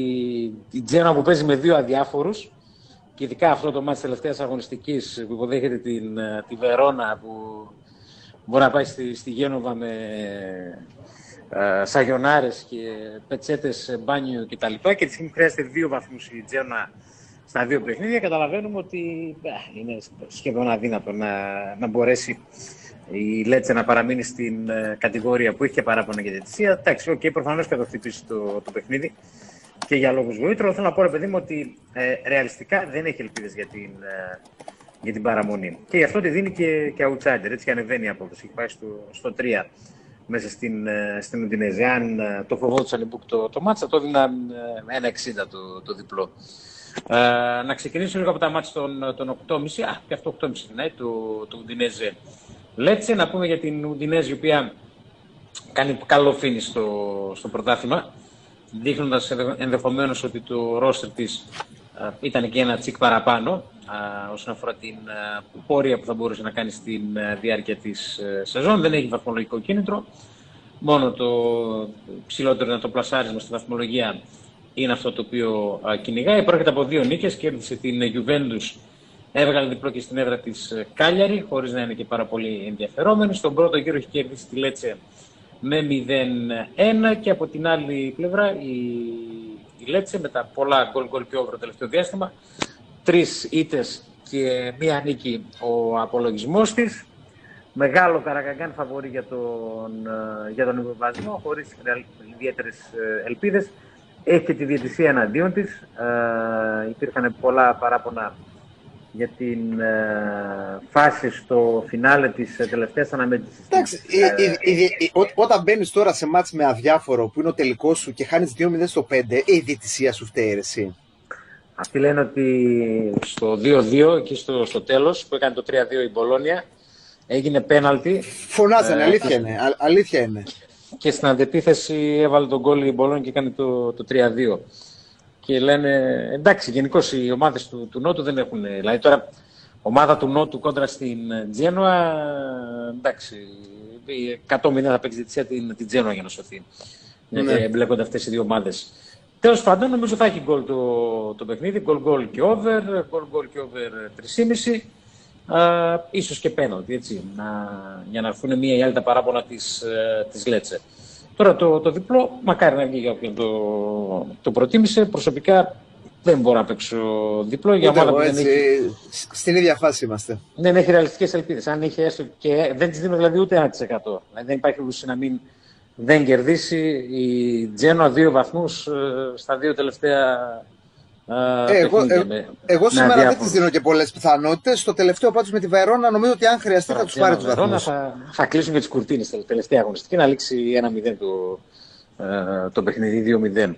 η Τζένοα που παίζει με δύο αδιάφορους, και ειδικά αυτό το μάτς της τελευταίας αγωνιστικής που υποδέχεται την, τη Βερόνα που μπορεί να πάει στη, στη Γένοβα με ε, σαγιονάρες και πετσέτες μπάνιο κτλ. Και, και τη στιγμή χρειάζεται δύο βαθμούς η Τζένοα στα δύο παιχνίδια. Καταλαβαίνουμε ότι ε, είναι σχεδόν αδύνατο να, να μπορέσει η Λέτσε να παραμείνει στην ε, κατηγορία που έχει και παράπονα για διαιτησία. Εντάξει, okay, προφανώς και θα το χτυπήσει το, το παιχνίδι και για λόγους βοήθρου. Θέλω να πω, ρε παιδί μου, ότι ε, ρεαλιστικά δεν έχει ελπίδες για την, ε, για την παραμονή. Και γι' αυτό τη δίνει και, και outsider, έτσι και ανεβαίνει η απόδοση. Έχει πάει στο, στο τρία μέσα στην, ε, στην Ουντινέζε. Αν ε, το φοβόντουσαν οι Book το, το μάτς, θα το έδιναν ε, ένα εξήντα το, το διπλό. Ε, να ξεκινήσω λίγο από τα μάτς των, των οκτώ και μισή. Α, και αυτό οκτώ και μισή ναι, του, του Ουντινέζε Λέτσε. Να πούμε για την Ουντινέζε, η οποία κάνει καλό φίνι στο, στο πρωτάθλημα, δείχνοντας ενδεχομένως ότι το ρόστερ της α, ήταν και ένα τσικ παραπάνω α, όσον αφορά την α, πορεία που θα μπορούσε να κάνει στην α, διάρκεια της α, σεζόν. Δεν έχει βαθμολογικό κίνητρο. Μόνο το ψηλότερο να το πλασάρισμα στη βαθμολογία είναι αυτό το οποίο α, κυνηγάει. Πρόκειται από δύο νίκες. Κέρδισε την Juventus, έβγαλε διπλό και στην έδρα της Κάλιαρη, χωρίς να είναι και πάρα πολύ ενδιαφερόμενη. Στον πρώτο γύρο έχει κερδίσει τη Λέτσε με μηδέν ένα και από την άλλη πλευρά η, η Λέτσε με τα πολλά γκολ γκολ και over το τελευταίο διάστημα, τρεις ήττες και μία νίκη ο απολογισμός της. Μεγάλο Καρακαγκάν φαβορί για τον, για τον υποβασμό, χωρίς ιδιαίτερες ελπίδες. Έχει και τη διαιτησία εναντίον της. Ε, υπήρχαν πολλά παράπονα για την ε, φάση στο φινάλε της ε, τελευταίας αναμέτρησης. Εντάξει, ε, όταν μπαίνεις τώρα σε μάτς με αδιάφορο που είναι ο τελικός σου και χάνεις δύο μηδέν στο πέντε, η διαιτησία σου φταίει εσύ. Αυτοί λένε ότι στο δύο δύο, εκεί στο, στο τέλος, που έκανε το τρία δύο η Μπολόνια, έγινε πέναλτι. Φωνάζανε, ε, αλήθεια είναι. Α, αλήθεια είναι. Και στην αντεπίθεση έβαλε τον γκολ η Μπολόνια και έκανε το, το τρία δύο. Και λένε, εντάξει, γενικώς οι ομάδες του, του Νότου δεν έχουν. Δηλαδή τώρα, ομάδα του Νότου κόντρα στην Τζένοα, εντάξει, εκατό μηδέν θα παίξει διαιτησία την, την Τζένοα για να σωθεί. Ναι. Γιατί εμπλέκονται αυτές οι δύο ομάδες. Τέλος πάντων, νομίζω θα έχει γκολ το, το παιχνίδι, γκολ γκολ και over, γκολ γκολ και over τρία κόμμα πέντε. Uh, ίσως και πέναλτι, έτσι, να, για να έρθουν μία ή άλλη τα παράπονα της, uh, της Λέτσε. Τώρα το, το διπλό, μακάρι να βγει για όποιον το, το προτίμησε. Προσωπικά δεν μπορώ να παίξω διπλό. Για ομάδα που δεν έχει... Στην ίδια φάση είμαστε. Δεν έχει ρεαλιστικές ελπίδες. Αν είχε έστω και δεν της δίνω δηλαδή ούτε ένα τοις εκατό. Δηλαδή δεν υπάρχει περίπτωση να μην δεν κερδίσει η Τζένοα δύο βαθμούς uh, στα δύο τελευταία. Ε, εγώ ε, με, εγώ σήμερα δεν της δίνω και πολλές πιθανότητες. Στο τελευταίο πάντως με τη Βερόνα νομίζω ότι αν χρειαστεί θα τους πάρει τους βαθμούς. Θα, θα κλείσουν και τις κουρτίνες τα τελευταία αγωνιστική να λήξει ένα μηδέν το, ε, το παιχνίδι, δύο μηδέν.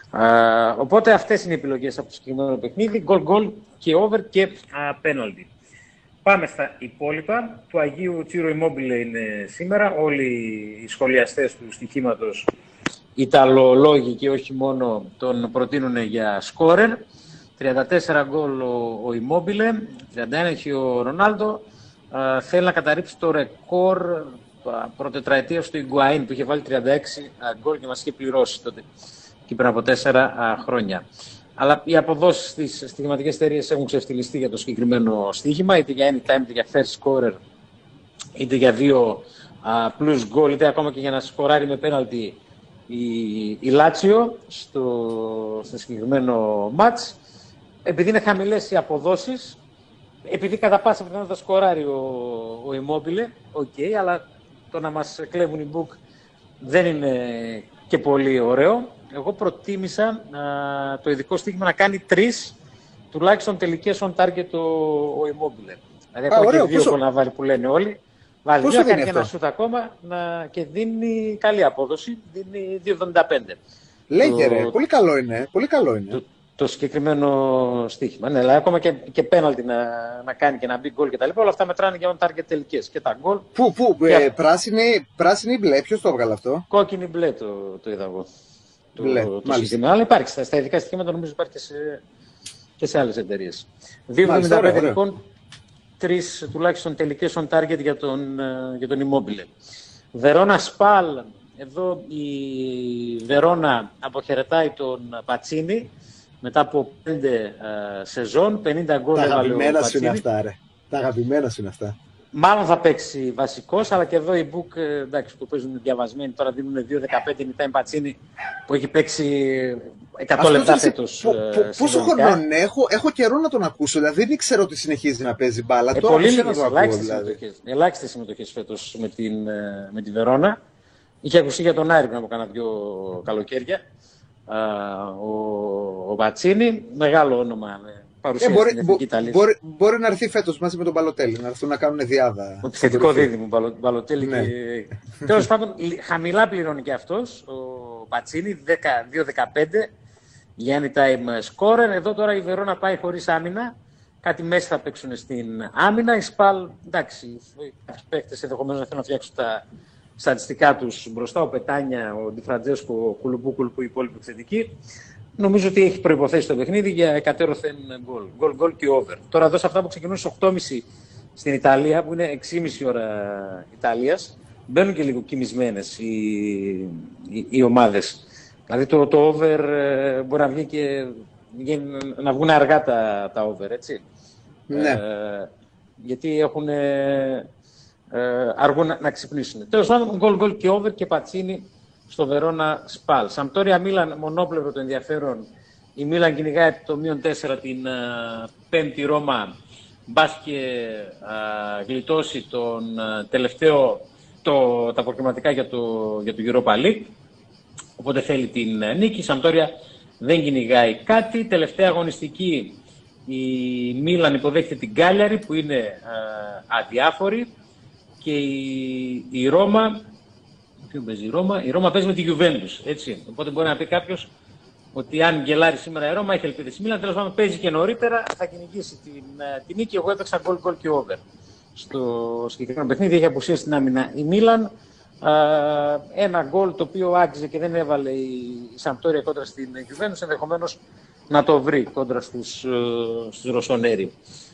Ε, οπότε αυτές είναι οι επιλογές από το συγκεκριμένο παιχνίδι. Γκολ γκολ και over και πέναλτι. Πάμε στα υπόλοιπα. Του Αγίου Τσίρο Immobile είναι σήμερα. Όλοι οι σχολιαστές του στοιχήματος Ιταλολόγοι και όχι μόνο τον προτείνουν για σκόρερ. τριάντα τέσσερα γκολ ο, ο Immobile, τριάντα ένα έχει ο Ρονάλντο. Uh, θέλει να καταρρύψει το ρεκόρ uh, πρωτετραετίας του Ιγκουαΐν που είχε βάλει τριάντα έξι γκολ uh, και μας είχε πληρώσει τότε και πριν από τέσσερα uh, χρόνια. Αλλά οι αποδόσεις στις στοιχηματικές εταιρείες έχουν ξεφτυλιστεί για το συγκεκριμένο στοίχημα, είτε για anytime, είτε για first scorer, είτε για δύο uh, plus goal, είτε ακόμα και για να σκοράρει με πέναλτι η, η Λάτσιο στο, στο συγκεκριμένο μάτς. Επειδή είναι χαμηλές οι αποδόσεις, επειδή κατά πάσα πιθανότητα σκοράρει ο, ο Immobile, οκ, okay, αλλά το να μας κλέβουν οι book δεν είναι και πολύ ωραίο. Εγώ προτίμησα α, το ειδικό στοίχημα να κάνει τρεις τουλάχιστον τελικές on target ο, ο Immobile. Δηλαδή από και δύο να βάλει που λένε όλοι. Βάλει δύο, κάνει και ένα σούτ ακόμα να, και δίνει καλή απόδοση, δίνει δύο εβδομήντα πέντε. Λέγε ρε, πολύ καλό είναι, πολύ καλό είναι. Το, το συγκεκριμένο στοίχημα. Ναι, δηλαδή ακόμα και, και πέναλτι να, να κάνει και να μπει γκολ κτλ. Όλα αυτά μετράνε για on target τελικές. Και τα γκολ. Πού, πού, ε, πράσινη, πράσινη ή μπλε, ποιος το έβγαλε αυτό? Κόκκινη μπλε το, το είδα εγώ. Μπλε, το, το συγκεκριμένο. Αλλά υπάρχει στα, στα ειδικά στοιχήματα, νομίζω υπάρχει και σε, και σε άλλες εταιρείες. δύο εβδομήντα πέντε λοιπόν. Τρεις τουλάχιστον τελικές on target για τον, για τον Immobile. Βερόνα Σπάλ, εδώ η Βερόνα αποχαιρετάει τον Πατσίνι μετά από πέντε uh, σεζόν, πενήντα γκολ έβαλε ο Πατσίνι. Τα αγαπημένα σου είναι αυτά ρε, τα αγαπημένα σου είναι αυτά. Μάλλον θα παίξει βασικός, αλλά και εδώ οι Μπουκ, εντάξει, το παίζουν διαβασμένοι. Τώρα δίνουν δύο δεκαπέντε Νιτάι Πατσίνη που έχει παίξει εκατό λεπτά φέτος. Πόσο χρόνο έχω, έχω καιρό να τον ακούσω, δηλαδή δεν ήξερα ότι συνεχίζει να παίζει μπάλα. Ε, τώρα πολύ να το ακούω, δηλαδή. Ελάχιστες συμμετοχές φέτος με την, με τη Βερόνα. Είχε ακουστεί για τον Άρη πριν από κάνα δύο καλοκαίρια. Ο, ο Πατσίνη, μεγάλο όνομα. Ε, μπορεί, μπο, μπορεί, μπορεί να έρθει φέτος μαζί με τον Μπαλοτέλη, να έρθουν να κάνουν διάδα. Το θετικό δίδυμο, Μπαλοτέλη. Ναι. Και... Τέλος πάντων, χαμηλά πληρώνει και αυτός, ο Πατσίνη, δύο δεκαπέντε για anytime scorer. Εδώ τώρα η Βερόνα πάει χωρίς άμυνα. Κάτι μέσα θα παίξουν στην άμυνα. Η Σπάλ, εντάξει, οι παίκτες ενδεχομένως να θέλουν να φτιάξουν τα στατιστικά τους μπροστά. Ο Πετάνια, ο Ντιφραντζέσκο, ο Κουλουμπού, Κουλουμπού, οι υπόλοιποι επιθετικοί. Νομίζω ότι έχει προϋποθέσει το παιχνίδι για εκατέρωθεν γκολ. Γκολ, γκολ και over. Τώρα εδώ σε αυτά που ξεκινούν στις οκτώ και μισή στην Ιταλία, που είναι έξι και μισή ώρα Ιταλίας, μπαίνουν και λίγο κοιμισμένες οι, οι, οι ομάδες. Δηλαδή το, το over ε, μπορεί να βγει και να βγουν αργά τα, τα over, έτσι. Ναι. Ε, γιατί έχουν ε, αργούν να, να ξυπνήσουν. Τέλος πάντων, γκολ, γκολ και over και Πατσίνη στο Βερόνα Σπάλ. Σαμπτόρια Μίλαν, μονόπλευρο το ενδιαφέρον. Η Μίλαν κυνηγάει το μείον τέσσερα την uh, πέμπτη Ρώμα. Μπας και uh, γλιτώσει τον uh, τελευταίο, το, τα προκριματικά για το, για το Europa League. Οπότε θέλει την uh, νίκη. Η Σαμπτόρια δεν κυνηγάει κάτι. Τελευταία αγωνιστική, η Μίλαν υποδέχεται την Γκάλιαρη που είναι uh, αδιάφορη. Και η, η Ρώμα... Ποιο παίζει η Ρώμα? Η Ρώμα παίζει με τη Juventus, έτσι. Οπότε μπορεί να πει κάποιος ότι αν γελάρει σήμερα η Ρώμα έχει ελπίδες. Η Μίλαν τέλος πάντων παίζει και νωρίτερα, θα κυνηγήσει την, την νίκη. Εγώ έπαιξα γκολ, γκολ και over. Στο συγκεκριμένο παιχνίδι έχει απουσία στην άμυνα η Μίλαν. Α, ένα γκολ το οποίο άξιζε και δεν έβαλε η, η Σαμπτόρια κόντρα στην Juventus, ενδεχομένως να το βρει κόντρα στους, στους Ροσονέρι.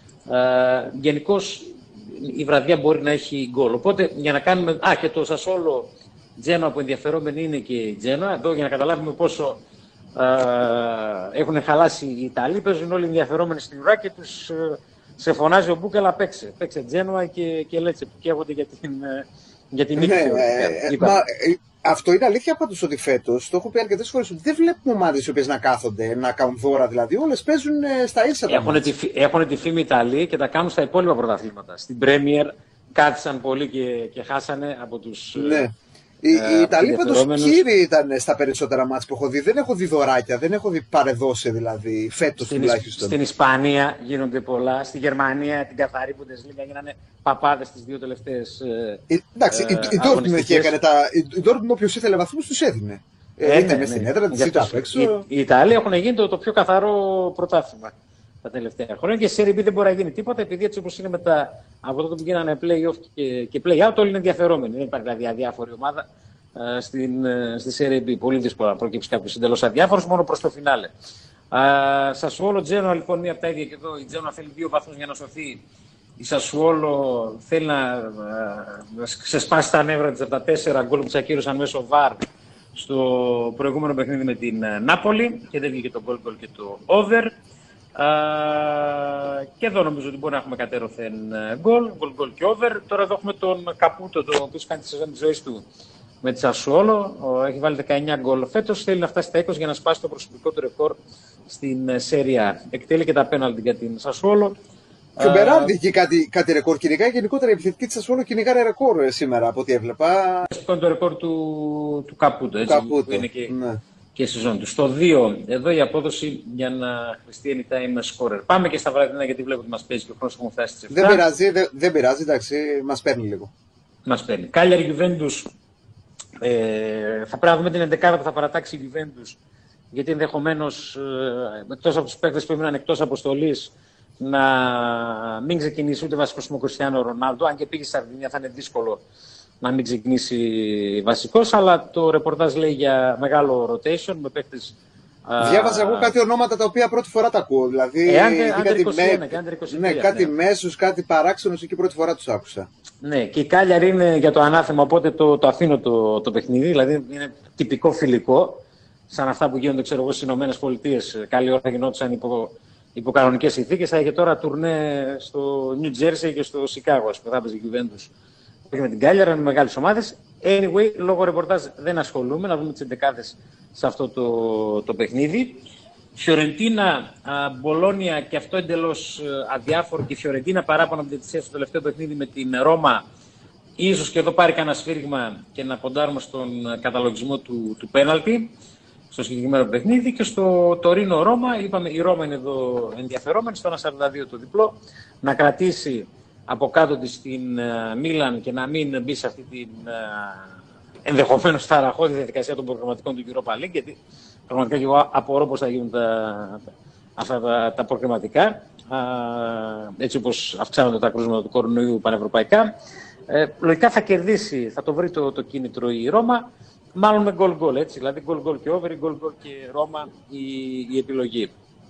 Γενικώς η βραδιά μπορεί να έχει γκολ. Οπότε για να κάνουμε. Α, και το Σασόλο Τζένοα που ενδιαφερόμενη είναι και η Τζένοα. Εδώ για να καταλάβουμε πόσο α, έχουν χαλάσει οι Ιταλοί. Παίζουν όλοι ενδιαφερόμενοι στην ουρά και τους σε φωνάζει ο Μπούκελα παίξε. Παίξε Τζένοα και, και Λέτσε που καίγονται για την, για την νίκη. Ναι, ε, μα, ε, αυτό είναι αλήθεια πάντως ότι φέτος, το έχω πει αρκετές φορές, ότι δεν βλέπουμε ομάδες οι οποίες να κάθονται, να κάνουν δώρα δηλαδή. Όλες παίζουν στα ίσα. Έχουν τη, έχουν τη φήμη Ιταλοί και τα κάνουν στα υπόλοιπα πρωταθλήματα. Στην Πρέμιερ κάθισαν πολύ και, και χάσανε από τους. Ναι. Οι, οι Ιταλοί πάντως κύριοι ήταν στα περισσότερα μάτς που έχω δει. Δεν έχω δει δωράκια, δεν έχω δει παρεδώσει δηλαδή φέτος τουλάχιστον. Στην Ισπανία γίνονται πολλά. Στη Γερμανία την καθαρή Bundesliga γίνανε παπάδες τις δύο τελευταίες. Ε, εντάξει, ε, η Dortmund εκεί έκανε τα. Η Dortmund όποιος ήθελε βαθμούς τους έδινε. Ε, είτε ναι, μες στην έδρα, είτε απ' έξω. Οι, οι Ιταλοί έχουν γίνει το, το πιο καθαρό πρωτάθλημα τα τελευταία χρόνια και σε Serie B δεν μπορεί να γίνει τίποτα επειδή έτσι όπως είναι μετά από τότε που γίνανε play-off και, και play-out όλοι είναι ενδιαφερόμενοι. Δεν υπάρχει δηλαδή αδιάφορη ομάδα uh, στην, uh, στη Serie B. Πολύ δύσκολο να προκύψει κάποιος εντελώς αδιάφορος μόνο προς το φινάλε. Uh, Σασουόλο Τζένοα λοιπόν μία από τα ίδια και εδώ. Η Τζένοα θέλει δύο βαθμούς για να σωθεί. Η Σασουόλο θέλει να uh, ξεσπάσει τα νεύρα της από τα τέσσερα γκολ που της ακύρωσαν μέσω βαρ στο προηγούμενο παιχνίδι με την uh, Νάπολη και δεν βγήκε το γκολ γκολ και το over. Uh, και εδώ νομίζω ότι μπορεί να έχουμε κατέρωθεν γκολ, γκολ, γκολ και over. Τώρα εδώ έχουμε τον Καπούτο, το οποίο κάνει τη σεζόν της ζωής του με τη Σασουόλο. Έχει βάλει δεκαεννιά γκολ φέτος, θέλει να φτάσει στα είκοσι για να σπάσει το προσωπικό του ρεκόρ στην Serie A. Εκτελεί και τα πέναλτι για την Σασουόλο. Και ο Μπεράρντι έχει κάτι, κάτι ρεκόρ κυνηγάει. Γενικότερα η επιθετική της Σασουόλο κυνηγάει ρεκόρ σήμερα από ό,τι έβλεπα. Αυτό είναι το ρεκόρ του, του Καπούτο, έτσι, Καπούτο, που είναι και, ναι. και σεζόν του. Στο δύο, εδώ η απόδοση για να χρηστεί anytime scorer. Πάμε και στα βραδινά γιατί βλέπω ότι μας παίζει και ο χρόνος έχουμε φτάσει στις εφτά. Δεν πειράζει, δεν, δεν πειράζει, εντάξει, μας παίρνει λίγο. Μας παίρνει. Κάλιαρη Juventus. Ε, θα πρέπει να δούμε την ενδεκάδα που θα παρατάξει η Juventus. Γιατί ενδεχομένως, ε, εκτός από τους παίκτες που έμειναν εκτός αποστολής, να μην ξεκινήσει ούτε βασικός με ο Κριστιάνο Ρονάλντο. Αν και πήγε στη Σαρδινία θα είναι δύσκολο να μην ξεκινήσει βασικός, αλλά το ρεπορτάζ λέει για μεγάλο rotation με παίκτες. Διάβαζα εγώ κάτι ονόματα τα οποία πρώτη φορά τα ακούω. Δηλαδή, ε, άντερ είκοσι ένα και άντερ είκοσι τρία. Ναι, κάτι ναι. μέσους, κάτι παράξενους, εκεί πρώτη φορά τους άκουσα. Ναι, και η Κάλιαρη είναι για το ανάθεμα, οπότε το, το αφήνω το, το παιχνίδι. Δηλαδή είναι τυπικό φιλικό, σαν αυτά που γίνονται ξέρω εγώ, στις Ηνωμένες Πολιτείες. Καλή ώρα γινόντουσαν υπό υπό κανονικές συνθήκες θα είχε τώρα τουρνέ στο New Jersey και στο Σικάγο, που θα έπαιζε η Juventus. Όχι με την Κάλιαρα, με μεγάλες ομάδες. Anyway, λόγω ρεπορτάζ δεν ασχολούμαι, να δούμε τις εντεκάδες σε αυτό το, το παιχνίδι. Φιωρεντίνα, Μπολόνια και αυτό εντελώς αδιάφορο, και η Φιωρεντίνα παράπονα από την διαιτησία στο τελευταίο παιχνίδι με την Ρώμα. Ίσως και εδώ πάρει κανένα σφύριγμα και να ποντάρουμε στον καταλογισμό του, του πέναλτι στο συγκεκριμένο παιχνίδι. Και στο Τωρίνο Ρώμα, είπαμε η Ρώμα είναι εδώ ενδιαφερόμενη, στο ένα σαράντα δύο το διπλό, να κρατήσει από κάτω της την Μίλαν και να μην μπει σε αυτή την ενδεχομένως ταραχώδη διαδικασία των προγραμματικών του Europa League, γιατί πραγματικά και εγώ απορώ πώς θα γίνουν τα, αυτά τα, τα προγραμματικά, έτσι όπως αυξάνονται τα κρούσματα του κορονοϊού πανευρωπαϊκά. Ε, λογικά θα κερδίσει, θα το βρει το, το κίνητρο η Ρώμα, μάλλον με γκολ-γκολ, έτσι, δηλαδή γκολ-γκολ και over, γκολ-γκολ και Ρώμα η, η επιλογή.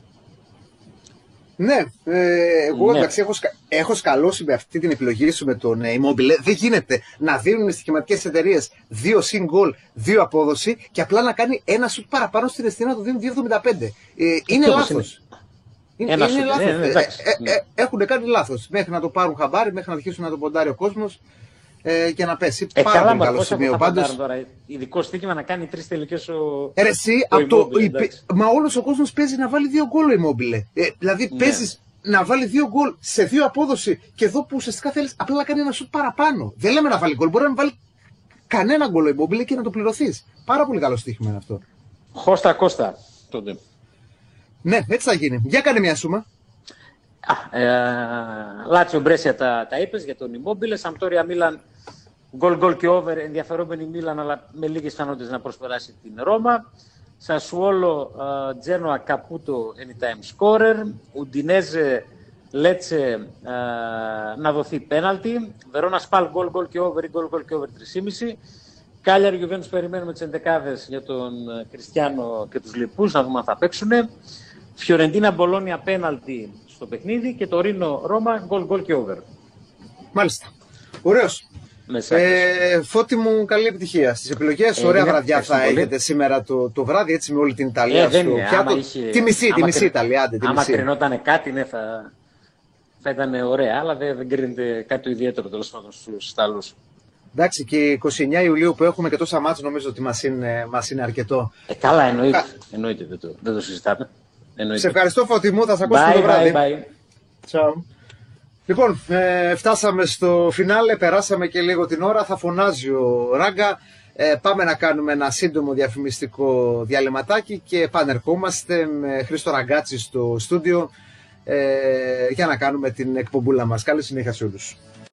Ναι, ε, εγώ ναι. εντάξει έχω, έχω σκαλώσει με αυτή την επιλογή σου με τον Immobile. Δεν γίνεται να δίνουν οι στοιχηματικές εταιρείες δύο συν γκολ, δύο απόδοση και απλά να κάνει ένα σουτ παραπάνω στην αιστεία να το δίνουν δύο εβδομήντα πέντε. Ε, είναι λάθος. Είναι, είναι σουτ, λάθος. Ναι, ναι, ε, ε, ε, έχουν κάνει λάθος. Μέχρι να το πάρουν χαμπάρι, μέχρι να αρχίσουν να το ποντάρει ο κόσμος ε, και να πέσει. Ε, πάρα καλά, πολύ καλό σημείο πάντως. Τώρα, ειδικό στοίχημα να κάνει τρεις τελικές ο. Ε, εσύ, το από το, Immobile, μα όλος ο κόσμος παίζει να βάλει δύο γκολ ο Immobile. Ε, δηλαδή ναι. παίζεις να βάλει δύο γκολ σε δύο απόδοση και εδώ που ουσιαστικά θέλεις απλά να κάνει ένα σουτ παραπάνω. Δεν λέμε να βάλει γκολ, μπορεί να βάλει κανένα γκολ ο Immobile και να το πληρωθείς. Πάρα πολύ καλό στοίχημα είναι αυτό. Χώστα Κώστα τότε. Ναι, έτσι θα γίνει. Για κάνε μια σούμα. Ε, Λάτσιο Μπρέσια τα, τα είπες για τον Immobile. Σαμπτόρια Μίλαν, γκολ γκολ και over, ενδιαφερόμενη Μίλαν, αλλά με λίγες πιθανότητες να προσπεράσει την Ρώμα. Σασουόλο, Τζένοα, Καπούτο, anytime scorer. Ουντινέζε, Λέτσε, να δοθεί πέναλτι. Βερόνα Σπάλ, γκολ γκολ και over, γκολ γκολ και over τρία κόμμα πέντε. Κάλιαρη Γιουβέντους, περιμένουμε τις εντεκάδες για τον Κριστιάνο και τους λοιπούς, να δούμε αν θα παίξουν. Φιωρεντίνα, Μπολόνια, πέναλτι στο παιχνίδι. Και το Ρήνο, Ρώμα, γκολ γκολ και over. Μάλιστα. Ωραίος. Ε, Φώτη μου, καλή επιτυχία στις επιλογές. Ε, ωραία βραδιά θα πολύ. Έχετε σήμερα το, το βράδυ, έτσι με όλη την Ιταλία ε, στο πιάτο. Είχε... Τη μισή, τη μισή Ιταλία. Άντε, τη άμα κρινόταν κάτι, ναι, θα, θα ήταν ωραία, αλλά δεν, δεν κρίνεται κάτι το ιδιαίτερο τέλος πάντων στους Ιταλούς. Εντάξει, και εικοστή ενάτη Ιουλίου που έχουμε και τόσα μάτς, νομίζω ότι μας είναι, μας είναι αρκετό. Ε, καλά, εννοείται. Κα... εννοείται δεν, το, δεν το συζητάμε. Εννοείται. Σε ευχαριστώ, Φώτη μου, θα σε ακούσουμε το βράδυ. Bye, bye. Ciao. Λοιπόν, ε, φτάσαμε στο φινάλε, περάσαμε και λίγο την ώρα, θα φωνάζει ο Ράγκα. Ε, πάμε να κάνουμε ένα σύντομο διαφημιστικό διαλυματάκι και επανερχόμαστε με Χρήστο Ραγκάτση στο στούντιο ε, για να κάνουμε την εκπομπούλα μας. Καλή συνέχεια σε όλους.